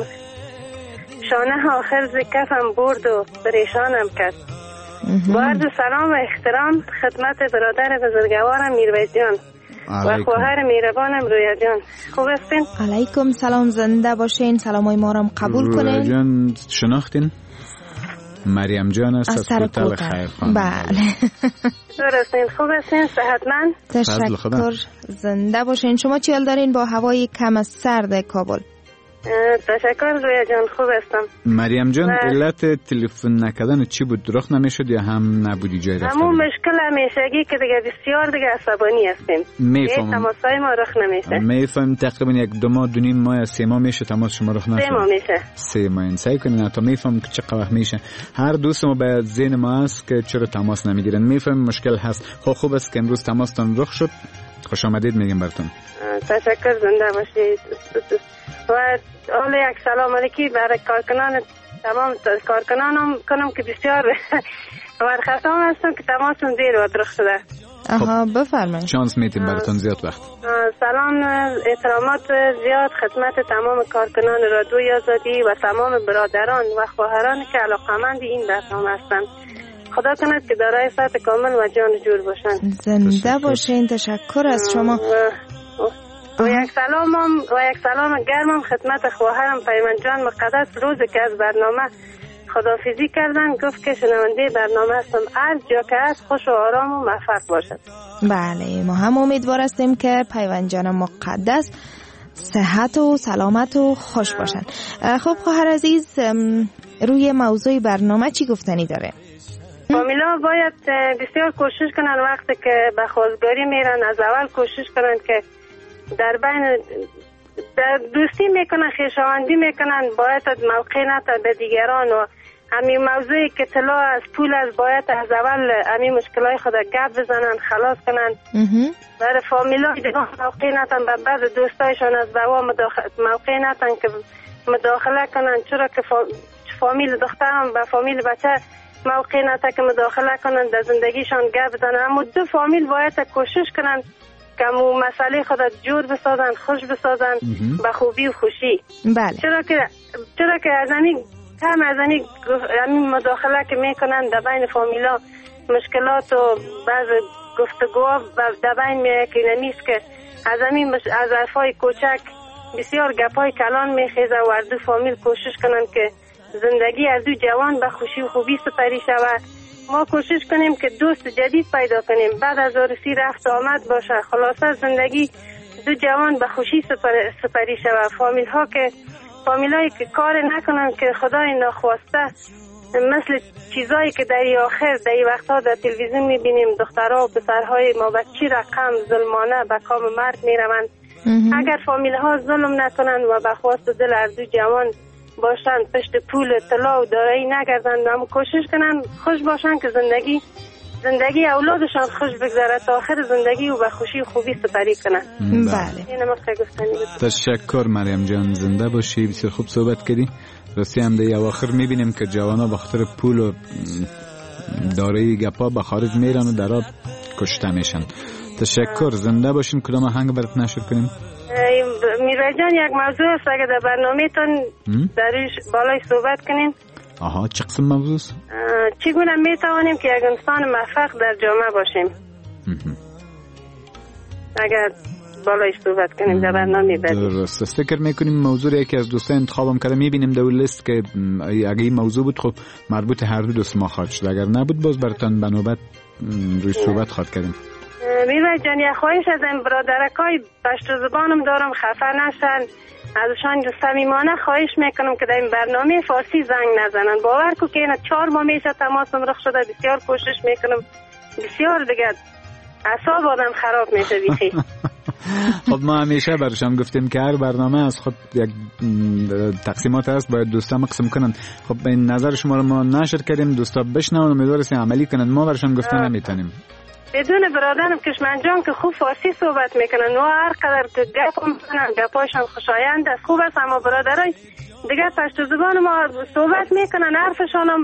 شانه آخر ز کفم برد و پریشانم کرد. با عرض سلام و احترام خدمت برادر بزرگوارم میرویس جان و خواهر میربانم رویا جان. خوب هستین؟ علیکم سلام، زنده باشین. سلامای ما را قبول کنین. رویا جان شناختین؟ مریم جان است از کوتل خیرخان. بله درستین. خوب هستین؟ صحتمند؟ تشکر، زنده باشین. شما چی حال دارین با هوای کم سرد کابل؟ تشکر رویا جان، خوب هستم. مریم جان علت تلفن نکردن چی بود؟ رخ نمیشد یا هم نبودی جای رفتن؟ همون مشکل همیشگی که دیگه بسیار دیگه عصبانی هستیم. میفهمم. تماسای ما رخ نمیشه. میفهم. تقریبا یک دو ماه دو نیم ماه سه ماه میشه تماس شما رخ نشد. سه ماه میشه. سه ماه. سعی کنین تا میفهم که چقدر وقت میشه. هر دوست ما به ذهن ما است که چرا تماس نمیگیرن. میفهم مشکل هست. خب خوب است که امروز تماستان رخ شد. خوش آمدید میگم براتون. تشکر، زنده باشید. و حالا یک سلام علیکی برای کارکنان تمام کارکنانم کنم که بسیار مرخصام هستم که تماسم دیر و درخ شده. آها بفرمایید. شانس میتیم براتون زیاد وقت. سلام احترامات زیاد خدمت تمام کارکنان رادیوی آزادی و تمام برادران و خواهران که علاقمند این برنامه هستند. خدا کند که دارای صحت کامل و جان جور باشند. زنده باشین. تشکر از شما. و یک سلامم و یک سلام گرمم خدمت خواهرم پیمان جان مقدس، روزی که از برنامه خداحافظی کردن گفت که شنونده برنامه هستم، هر جا که هست خوش و آرام و موفق باشد. بله ما هم امیدوار هستیم که پیمان جان مقدس صحت و سلامت و خوش باشن. خب خواهر عزیز، روی موضوع برنامه چی گفتنی داره؟ فامیلا باید بسیار کوشش کنن وقتی که به خواستگاری میرن از اول کوشش کنن که در بین در دوستی میکنن، خویشاوندی میکنن، باید موقع نتا به دیگران و همین موضوعی که طلا از پول از باید از اول همین مشکلای خود گپ بزنن خلاص کنن. برای فامیلا دیگه موقع نتن به بعد دوستایشان از دوا موقع نتن که مداخله کنن، چرا که فامیل دخترم به فامیل بچه موقع نتا که مداخله کنن در زندگیشان گپ بزنن. اما دو فامیل باید کوشش کنن که مو مسئله خود جور بسازن، خوش بسازن به خوبی و خوشی. بله. چرا که چرا که از همین کم از همین مداخله که میکنن در بین فامیلا مشکلات و بعض گفتگوها در بین میه که نمیست که از همین از حرفای کوچک بسیار گپای کلان میخیزه و از دو فامیل کوشش کنن که زندگی از دو جوان به خوشی و خوبی سپری شود. ما کوشش کنیم که دوست جدید پیدا کنیم، بعد از عروسی رفت آمد باشه، خلاصه زندگی دو جوان به خوشی سپر... سپری شود. فامیل ها که فامیلایی که کار نکنن که خدای ناخواسته مثل چیزایی که در آخر در این وقتها در تلویزیون میبینیم دخترها و پسرهای ما بچی رقم ظلمانه به کام مرد میروند. اگر فامیل ها ظلم نکنن و به خواست دل هر دو جوان باشن، پشت پول طلا و دارایی نگردن، اما کوشش کنن خوش باشن که زندگی زندگی اولادشان خوش بگذره تا آخر زندگی و به خوشی و خوبی سپری کنن. بله. اینم از گفتنی بود. تشکر مریم جان، زنده باشی. بسیار خوب صحبت کردی. راستی هم در اواخر میبینیم که جوانا به خاطر پول و دارایی گپا به خارج میرن و در آب کشته میشن. تشکر، زنده باشین. کدام آهنگ برات نشر کنیم؟ میرا جان یک موضوع است اگه در برنامه‌تون درش بالای صحبت کنین. آها، چه قسم موضوع است؟ چگونه میتوانیم که یک انسان موفق در جامعه باشیم؟ اگر بالای صحبت کنیم در برنامه بعدی. درست. فکر میکنیم موضوع یکی از دوستان انتخابم کرده، میبینیم در لیست که اگه این موضوع بود خب مربوط هر دو دوست ما خواهد شد، اگر نبود باز براتون به نوبت روی صحبت خواهد کردیم. میرا جان یک خواهش از این برادرکای پشت زبانم دارم، خفه نشن، ازشان صمیمانه خواهش میکنم که در این برنامه فارسی زنگ نزنن. باور کو که اینا چهار ماه میشه تماسم رخ شده، بسیار کوشش میکنم، بسیار دیگه اعصاب آدم خراب میشه بیخی. خب ما همیشه برشم گفتیم که هر برنامه از خود یک تقسیمات هست، باید دوستا مقسم کنن. خب این نظر شما رو ما نشر کردیم، دوستا بشنون، امیدواریم عملی کنن. ما برشم گفتن نمیتونیم. بدون برادرم کشمنجان که خوب فارسی صحبت میکنن و هر قدر که گپ میکنن گپاشان خوشایند است، خوب است، اما برادرای دیگه پشت زبان ما صحبت میکنن، حرفشان هم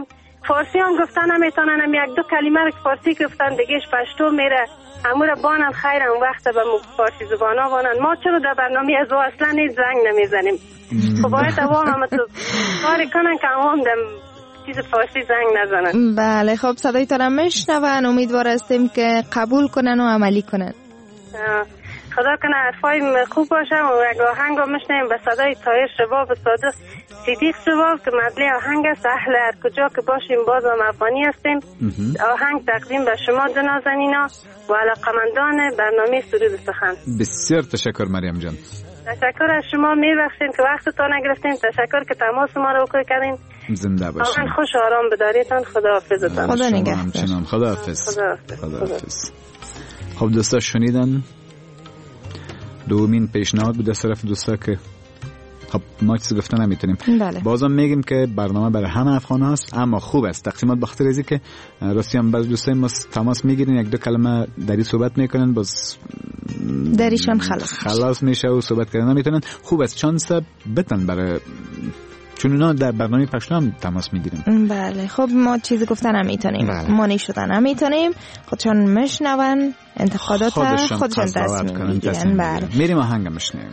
فارسی هم گفتن نمیتونن، هم یک دو کلمه رو فارسی گفتن دیگهش پشتو میره. امور بانن خیر اون وقت به فارسی زبانا بانن. ما چرا در برنامه از اصلا نیز زنگ نمیزنیم؟ خب باید عوام هم تو کاری کنن که عوام دم چیز فارسی زنگ نزنن. بله خب صدای تو را میشنون، امیدوار هستیم که قبول کنن و عملی کنن. خدا کنه حرفای خوب باشه و یک آهنگ رو میشنیم به صدای طاهر شباب صادق صدیق شباب که مدلی آهنگ است. اهل هر کجا که باشیم باز هم افغانی هستیم. آهنگ تقدیم به شما دو نازنینا و علاقمندان برنامه سرود سخن. بسیار تشکر مریم جان. تشکر از شما، میبخشید که وقتتون نگرفتیم. تشکر که تماس ما رو کردین. زنده باشین. آمین، خوش آرام بداریتان. خداحافظتان. خدا نگهدار. خداحافظ. خداحافظ. خب دوستا شنیدن دومین پیشنهاد بود از طرف دوستا که خب ما چیزی گفتن نمیتونیم. بله. بازم میگیم که برنامه برای همه افغان هاست، اما خوب است تقسیمات بخاطر ازی که راستی هم بعضی دوستای ما تماس میگیرن یک دو کلمه دری صحبت میکنن باز دریشان خلاص خلاص میشه و صحبت کردن نمیتونن. خوب است چانس بتن برای چون اونا در برنامه پشتو هم تماس میگیرن. بله خب ما چیزی گفتن هم میتونیم. بله. مانی شدن هم میتونیم. خودشان مشنون انتقادات خودشان, خودشان تصمیم میگیرن. بله میریم آهنگ مشنیم.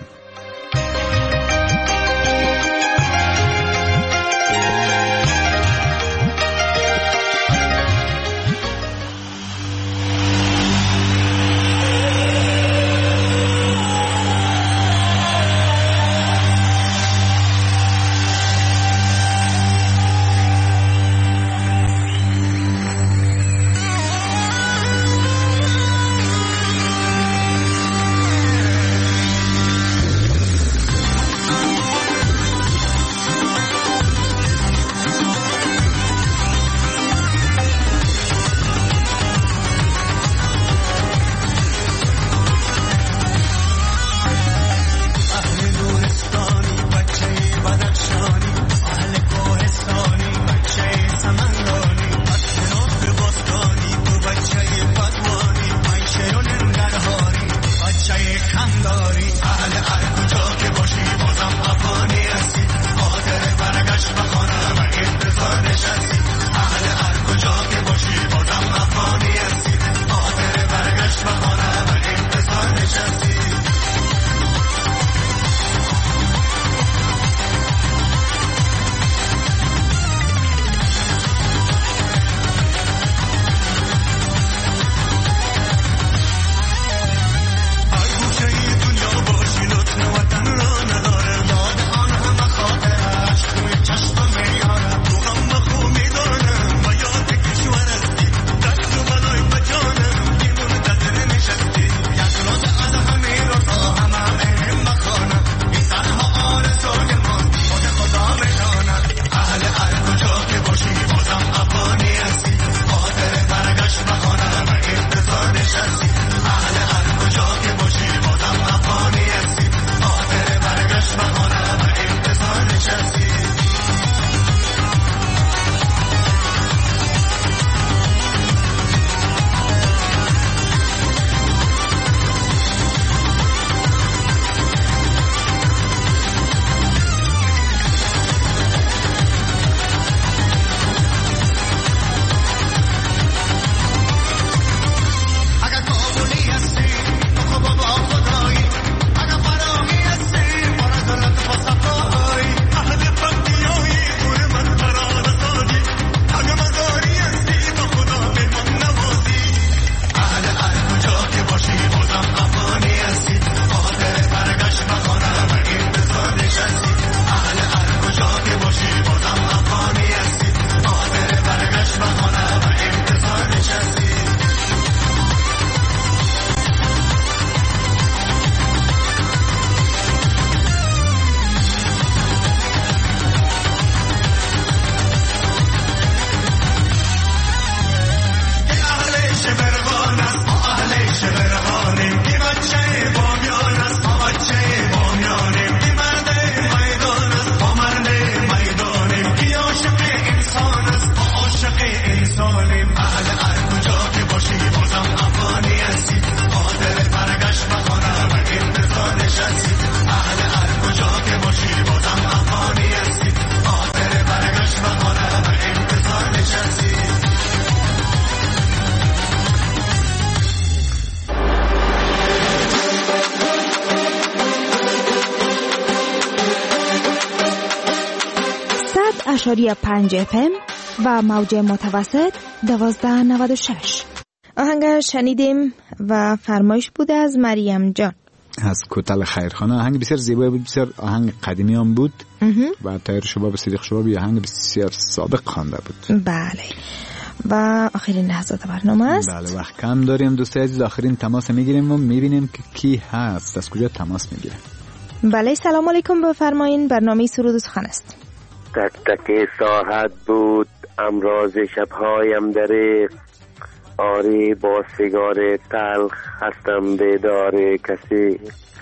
اشاری پنج اف ام و موج متوسط دوازده نود و شش. آهنگ شنیدیم و فرمایش بوده از مریم جان از کوتل خیرخانه. آهنگ بسیار زیبایی بود، بسیار آهنگ قدیمی هم بود و طاهر شباب صدیق شباب آهنگ بسیار سابق خوانده بود. بله و آخرین لحظات برنامه است. بله وقت کم داریم دوستای عزیز، آخرین تماس میگیریم و میبینیم که کی هست، از کجا تماس میگیره. بله سلام علیکم، بفرمایین. برنامه سرود و سخن است. تک تک ساعت بود امراض شبهایم دریق، آری با سیگار تلخ هستم بیدار کسی،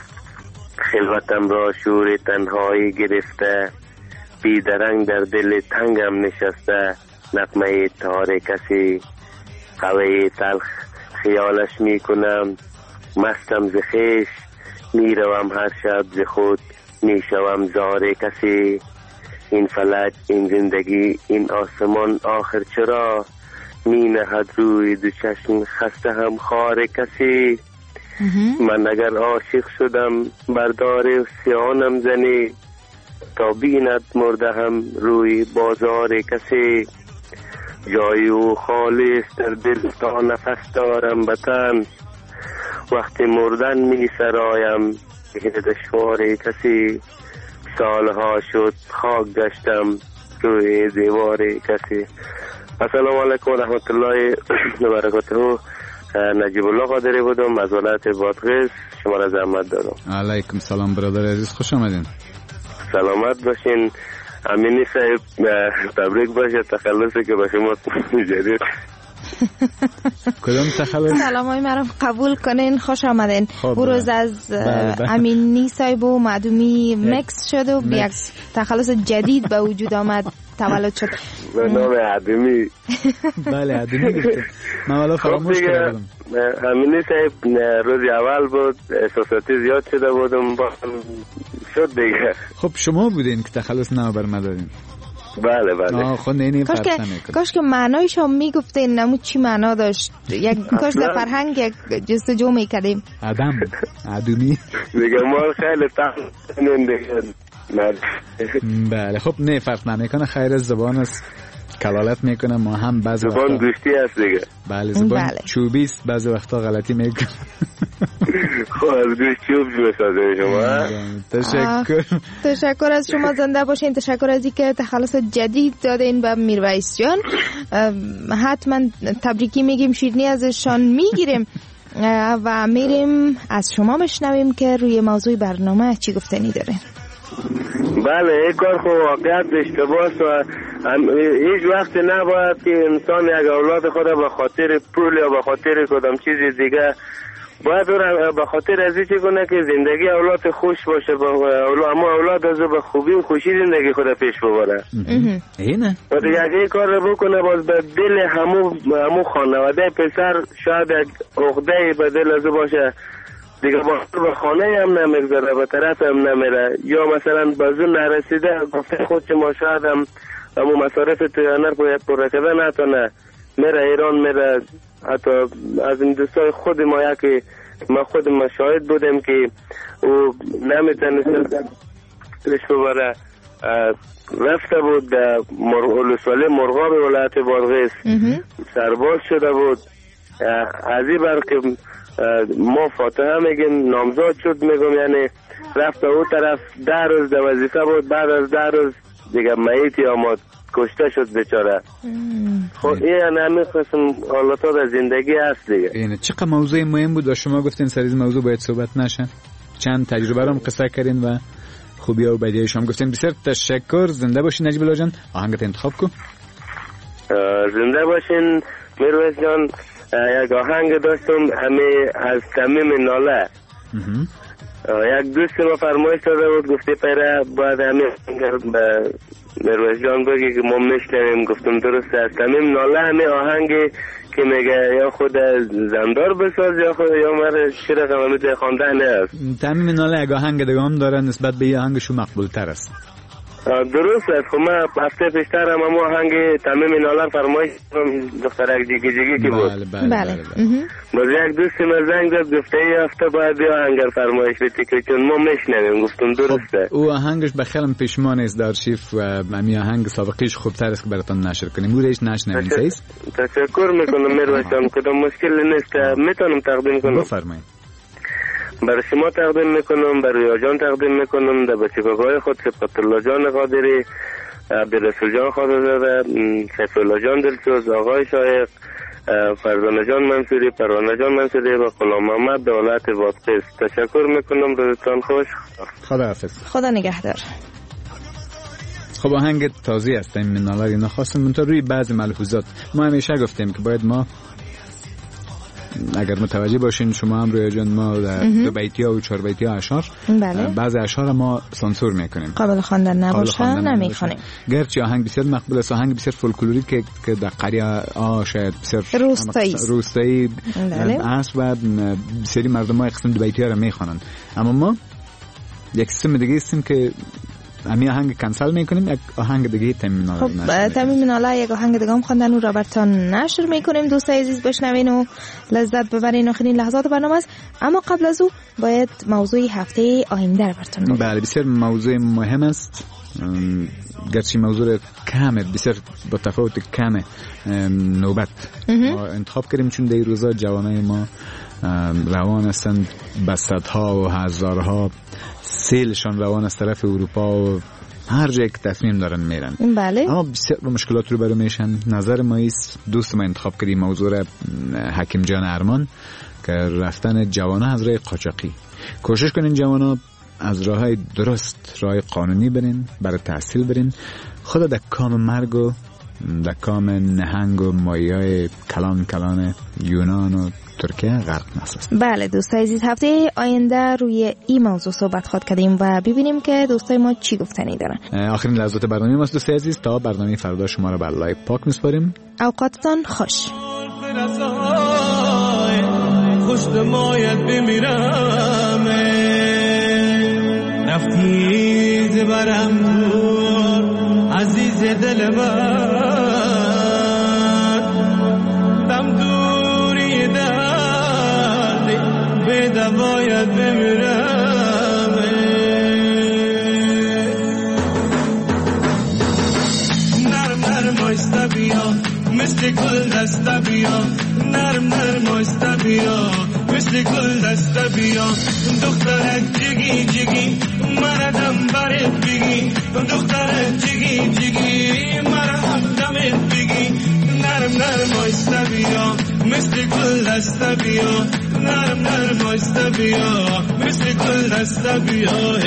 خلوتم را شور تنهایی گرفته، بیدرنگ در دل تنگم نشسته، نغمه تار کسی، هوای تلخ خیالش می کنم، مستم ز خویش می روم هر شب ز خود می شوم زار کسی، این فلک این زندگی این آسمان آخر چرا می نهد روی دو چشم خسته هم خار کسی. من اگر عاشق شدم بردار سیانم زنی، تا بیند مرده هم روی بازار کسی، جای او خالی است در دل تا نفس دارم بطن، وقتی مردن می سرایم به دشوار کسی، سالها شد خاک گشتم روی دیوار کسی. السلام علیکم و رحمت الله و برکاته. نجیب الله قادری بودم از ولایت بادغیس، شما را زحمت دارم. علیکم سلام برادر عزیز، خوش آمدین. سلامت باشین. امینی صاحب تبریک باشه تخلصی که با شما جدید. کدام تخلص؟ سلامای مرا قبول کنین، خوش آمدین. بروز از امینی صاحب و معدومی مکس شد و یک تخلص جدید به وجود آمد، تولد شد به نام عدمی. بله عدمی گفته، من والا فراموش کردم. امینی صاحب روزی اول بود، احساساتی زیاد شده بودم با شد دیگه. خب شما بودین که تخلص نام بر ما دادین. بله بله. آه خود اینی کاش که کاش که معنایش هم میگفتین، نمو چی معنا داشت، یک کاش در فرهنگ یک جستجو میکردیم. آدم عدمی دیگه ما خیلی تحسین دیگه. بله خب نه فرق نمیکنه، خیر از زبان است، کلالت میکنه. ما هم بعضی وقتا زبان گوشتی هست دیگه. بله زبان بله. چوبی است، بعضی وقتا غلطی میکنه. خب از گوشت چوب بسازه شما. تشکر. تشکر از شما، زنده باشین. تشکر از اینکه تخلص جدید دادین به میرویس جان. حتما تبریکی میگیم، شیرینی ازشان میگیریم و میریم از شما بشنویم که روی موضوع برنامه چی گفتنی داره. بله این کار خب واقعیت اشتباهه و هیچ وقت نباید که انسان یک اولاد خود به خاطر پول یا به خاطر کدام چیز دیگه باید به خاطر از چی کنه که زندگی اولاد خوش باشه، اما اولاد از به خوبی و خوشی زندگی خود پیش ببره. اینه و دیگه کار رو بکنه باز به دل همو همو خانواده پسر شاید یک عقده به دل از باشه دیگه، با به خانه هم نمیگذاره، به طرف هم نمیره، یا مثلا بازو نرسیده گفته خود که ما شاید هم همون مصارف تویانر باید پر کده نتونه، میره ایران میره. حتی از این دوستای خود ما یکی ما خود ما شاهد بودیم که او نمیتونست پیش ببره، رفته بود در ولسوالی مرغاب ولایت بادغیس سرباز شده بود. از این بر که ما فاتحه میگیم نامزاد شد میگم، یعنی رفت او طرف ده روز در وظیفه بود، بعد از ده روز دیگه میتی آمد کشته شد بیچاره. خب این همین قسم حالات در زندگی هست دیگه. اینه چقدر موضوع مهم بود و شما گفتین سر این موضوع باید صحبت نشه. چند تجربه رو هم قصه کردین و خوبی و بدیهی شما گفتین. بسیار تشکر. زنده باشین نجیب الله جان. آهنگت انتخاب کو. زنده باشین میرویس جان. یک آهنگ داشتم همه از صمیم ناله. یک دوست ما فرمایش داده بود گفته پیره باید همه به میرویس جان بگی که ما میشنویم. گفتم درسته، از صمیم ناله همه آهنگی که میگه یا خود زندار بساز یا خود یا مر شیر قوامیت خواندن است. صمیم ناله یک آهنگ دیگه هم داره نسبت به این آهنگشو مقبول تر است. درست است. خب من هفته پیشتر هم همون آهنگ تمیم نالر فرمایش دخترک جیگی جیگی که بود. بله بله بله, بله. باز یک دوستی من زنگ زد گفته ای هفته باید بیا آهنگر فرمایش بدی که چون ما میشنویم. گفتم درسته. خب او آهنگش بخیرم پیشمان است در آرشیف و می آهنگ سابقیش خوبتر است که براتون نشر کنیم. او ریش نشنویم سیست. تشکر میکنم میرویس جان. کدام مشکل نیست که میتونم تقدیم کنم. بفرمایید. برای شما تقدیم میکنم، برای آجان تقدیم میکنم، در بچگاه خود سبقت الله جان قادری، عبدالرسول جان خادزاده، سیف الله جان دلسوز، آقای شایق، فرزانه جان منصوری، پروانه جان منصوری و غلام محمد دولت واسقیس. تشکر میکنم. روزتان خوش. خدا حافظ. خدا نگهدار. خب آهنگ تازه است این منالر. اینا خواستم من تا روی بعض ملحوظات ما همیشه گفتیم که باید ما اگر متوجه باشین شما هم روی جان ما دو بیتی ها و چهار بیتی ها اشعار بله. بعض اشعار ما سانسور میکنیم، قابل خواندن نباشه نمیخونیم. گرچه آهنگ بسیار مقبول است، آهنگ بسیار فولکلوری که که در قریه ها شاید بسیار روستایی روستایی است و بسیاری مردم ها قسم دو بیتی ها را میخوانند، اما ما یک سیستم دیگه هستیم که امی آهنگ کنسل میکنیم، یک آهنگ دیگه تمیم ناله خب تمیم ناله یک آهنگ دیگه هم خواندن و را براتون نشر میکنیم. دوستای عزیز بشنوین و لذت ببرین. آخرین لحظات برنامه است، اما قبل از او باید موضوع هفته آینده را براتون بگم. بله بسیار موضوع مهم است، گرچه موضوع کمه، بسیار با تفاوت کمه نوبت ما انتخاب کردیم چون در روزا جوانای ما روان هستند به صدها و هزارها سیلشان روان از طرف اروپا و هر جایی که تصمیم دارن میرن. بله. اما بسیار با مشکلات رو برو میشن. نظر ما ایست، دوست ما انتخاب کردیم موضوع حکیم جان ارمان که رفتن جوانا از راه قاچاقی. کوشش کنین جوانا از راههای درست، راه قانونی برین، برای تحصیل برین، خدا در کام مرگ و در کام نهنگ و مایه کلان کلان یونان و ترکیه غرق نساست. بله دوستای عزیز، هفته آینده روی این موضوع صحبت خواهد کردیم و ببینیم که دوستای ما چی گفتنی دارن. آخرین لحظات برنامه ماست دوستای عزیز، تا برنامه فردا شما را به الله پاک میسپاریم. اوقاتتان خوش. خوش دمایت بمیرم رفتی برم دور عزیز دل من دم دوری دردی به دمایت بمیرم نرم نرم آیسته بیا مثل گل دسته بیا نرم نرم آیسته بیا مثل گل دسته بیا دخترک جگی جگی مردم برت بگی دخترک جگی جگی مردم دمت بگی نرم نرم آیسته بیا مثل گل دسته بیا نرم نرم آیسته بیا مثل گل دسته بیا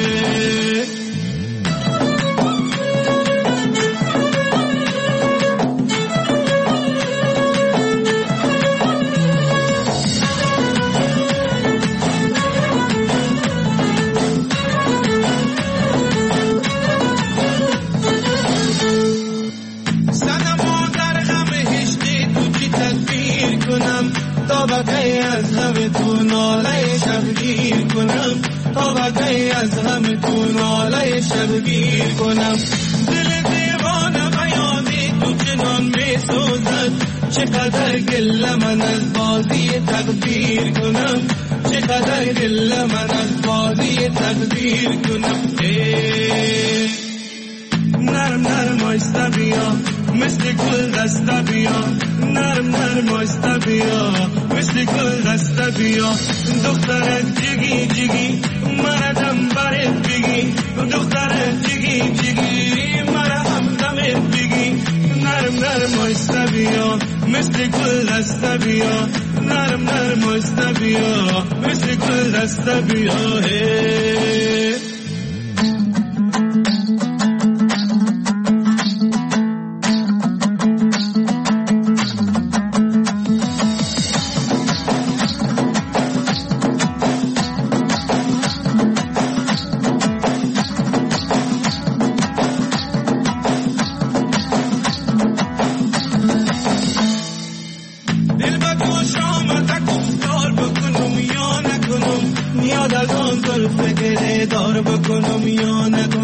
بقی از غم تو ناله شبگیر کنم تا بقی از غم تو ناله شبگیر کنم دل دیوانه بیادی تو چنان می سوزد چقدر گله من از بازی تقدیر کنم چقدر گله من از بازی تقدیر کنم نرم نرم آیسته بیا مثل گل دسته بیا نرم نرم آیسته بیا مثل گل دسته بیا دخترک جگی جگی مردم برت بگی دخترک جگی جگی مردم دمت بگی نرم نرم آیسته بیا مثل گل دسته بیا نرم نرم آیسته بیا مثل گل دسته بیا فکر دار بکنم یا نکنم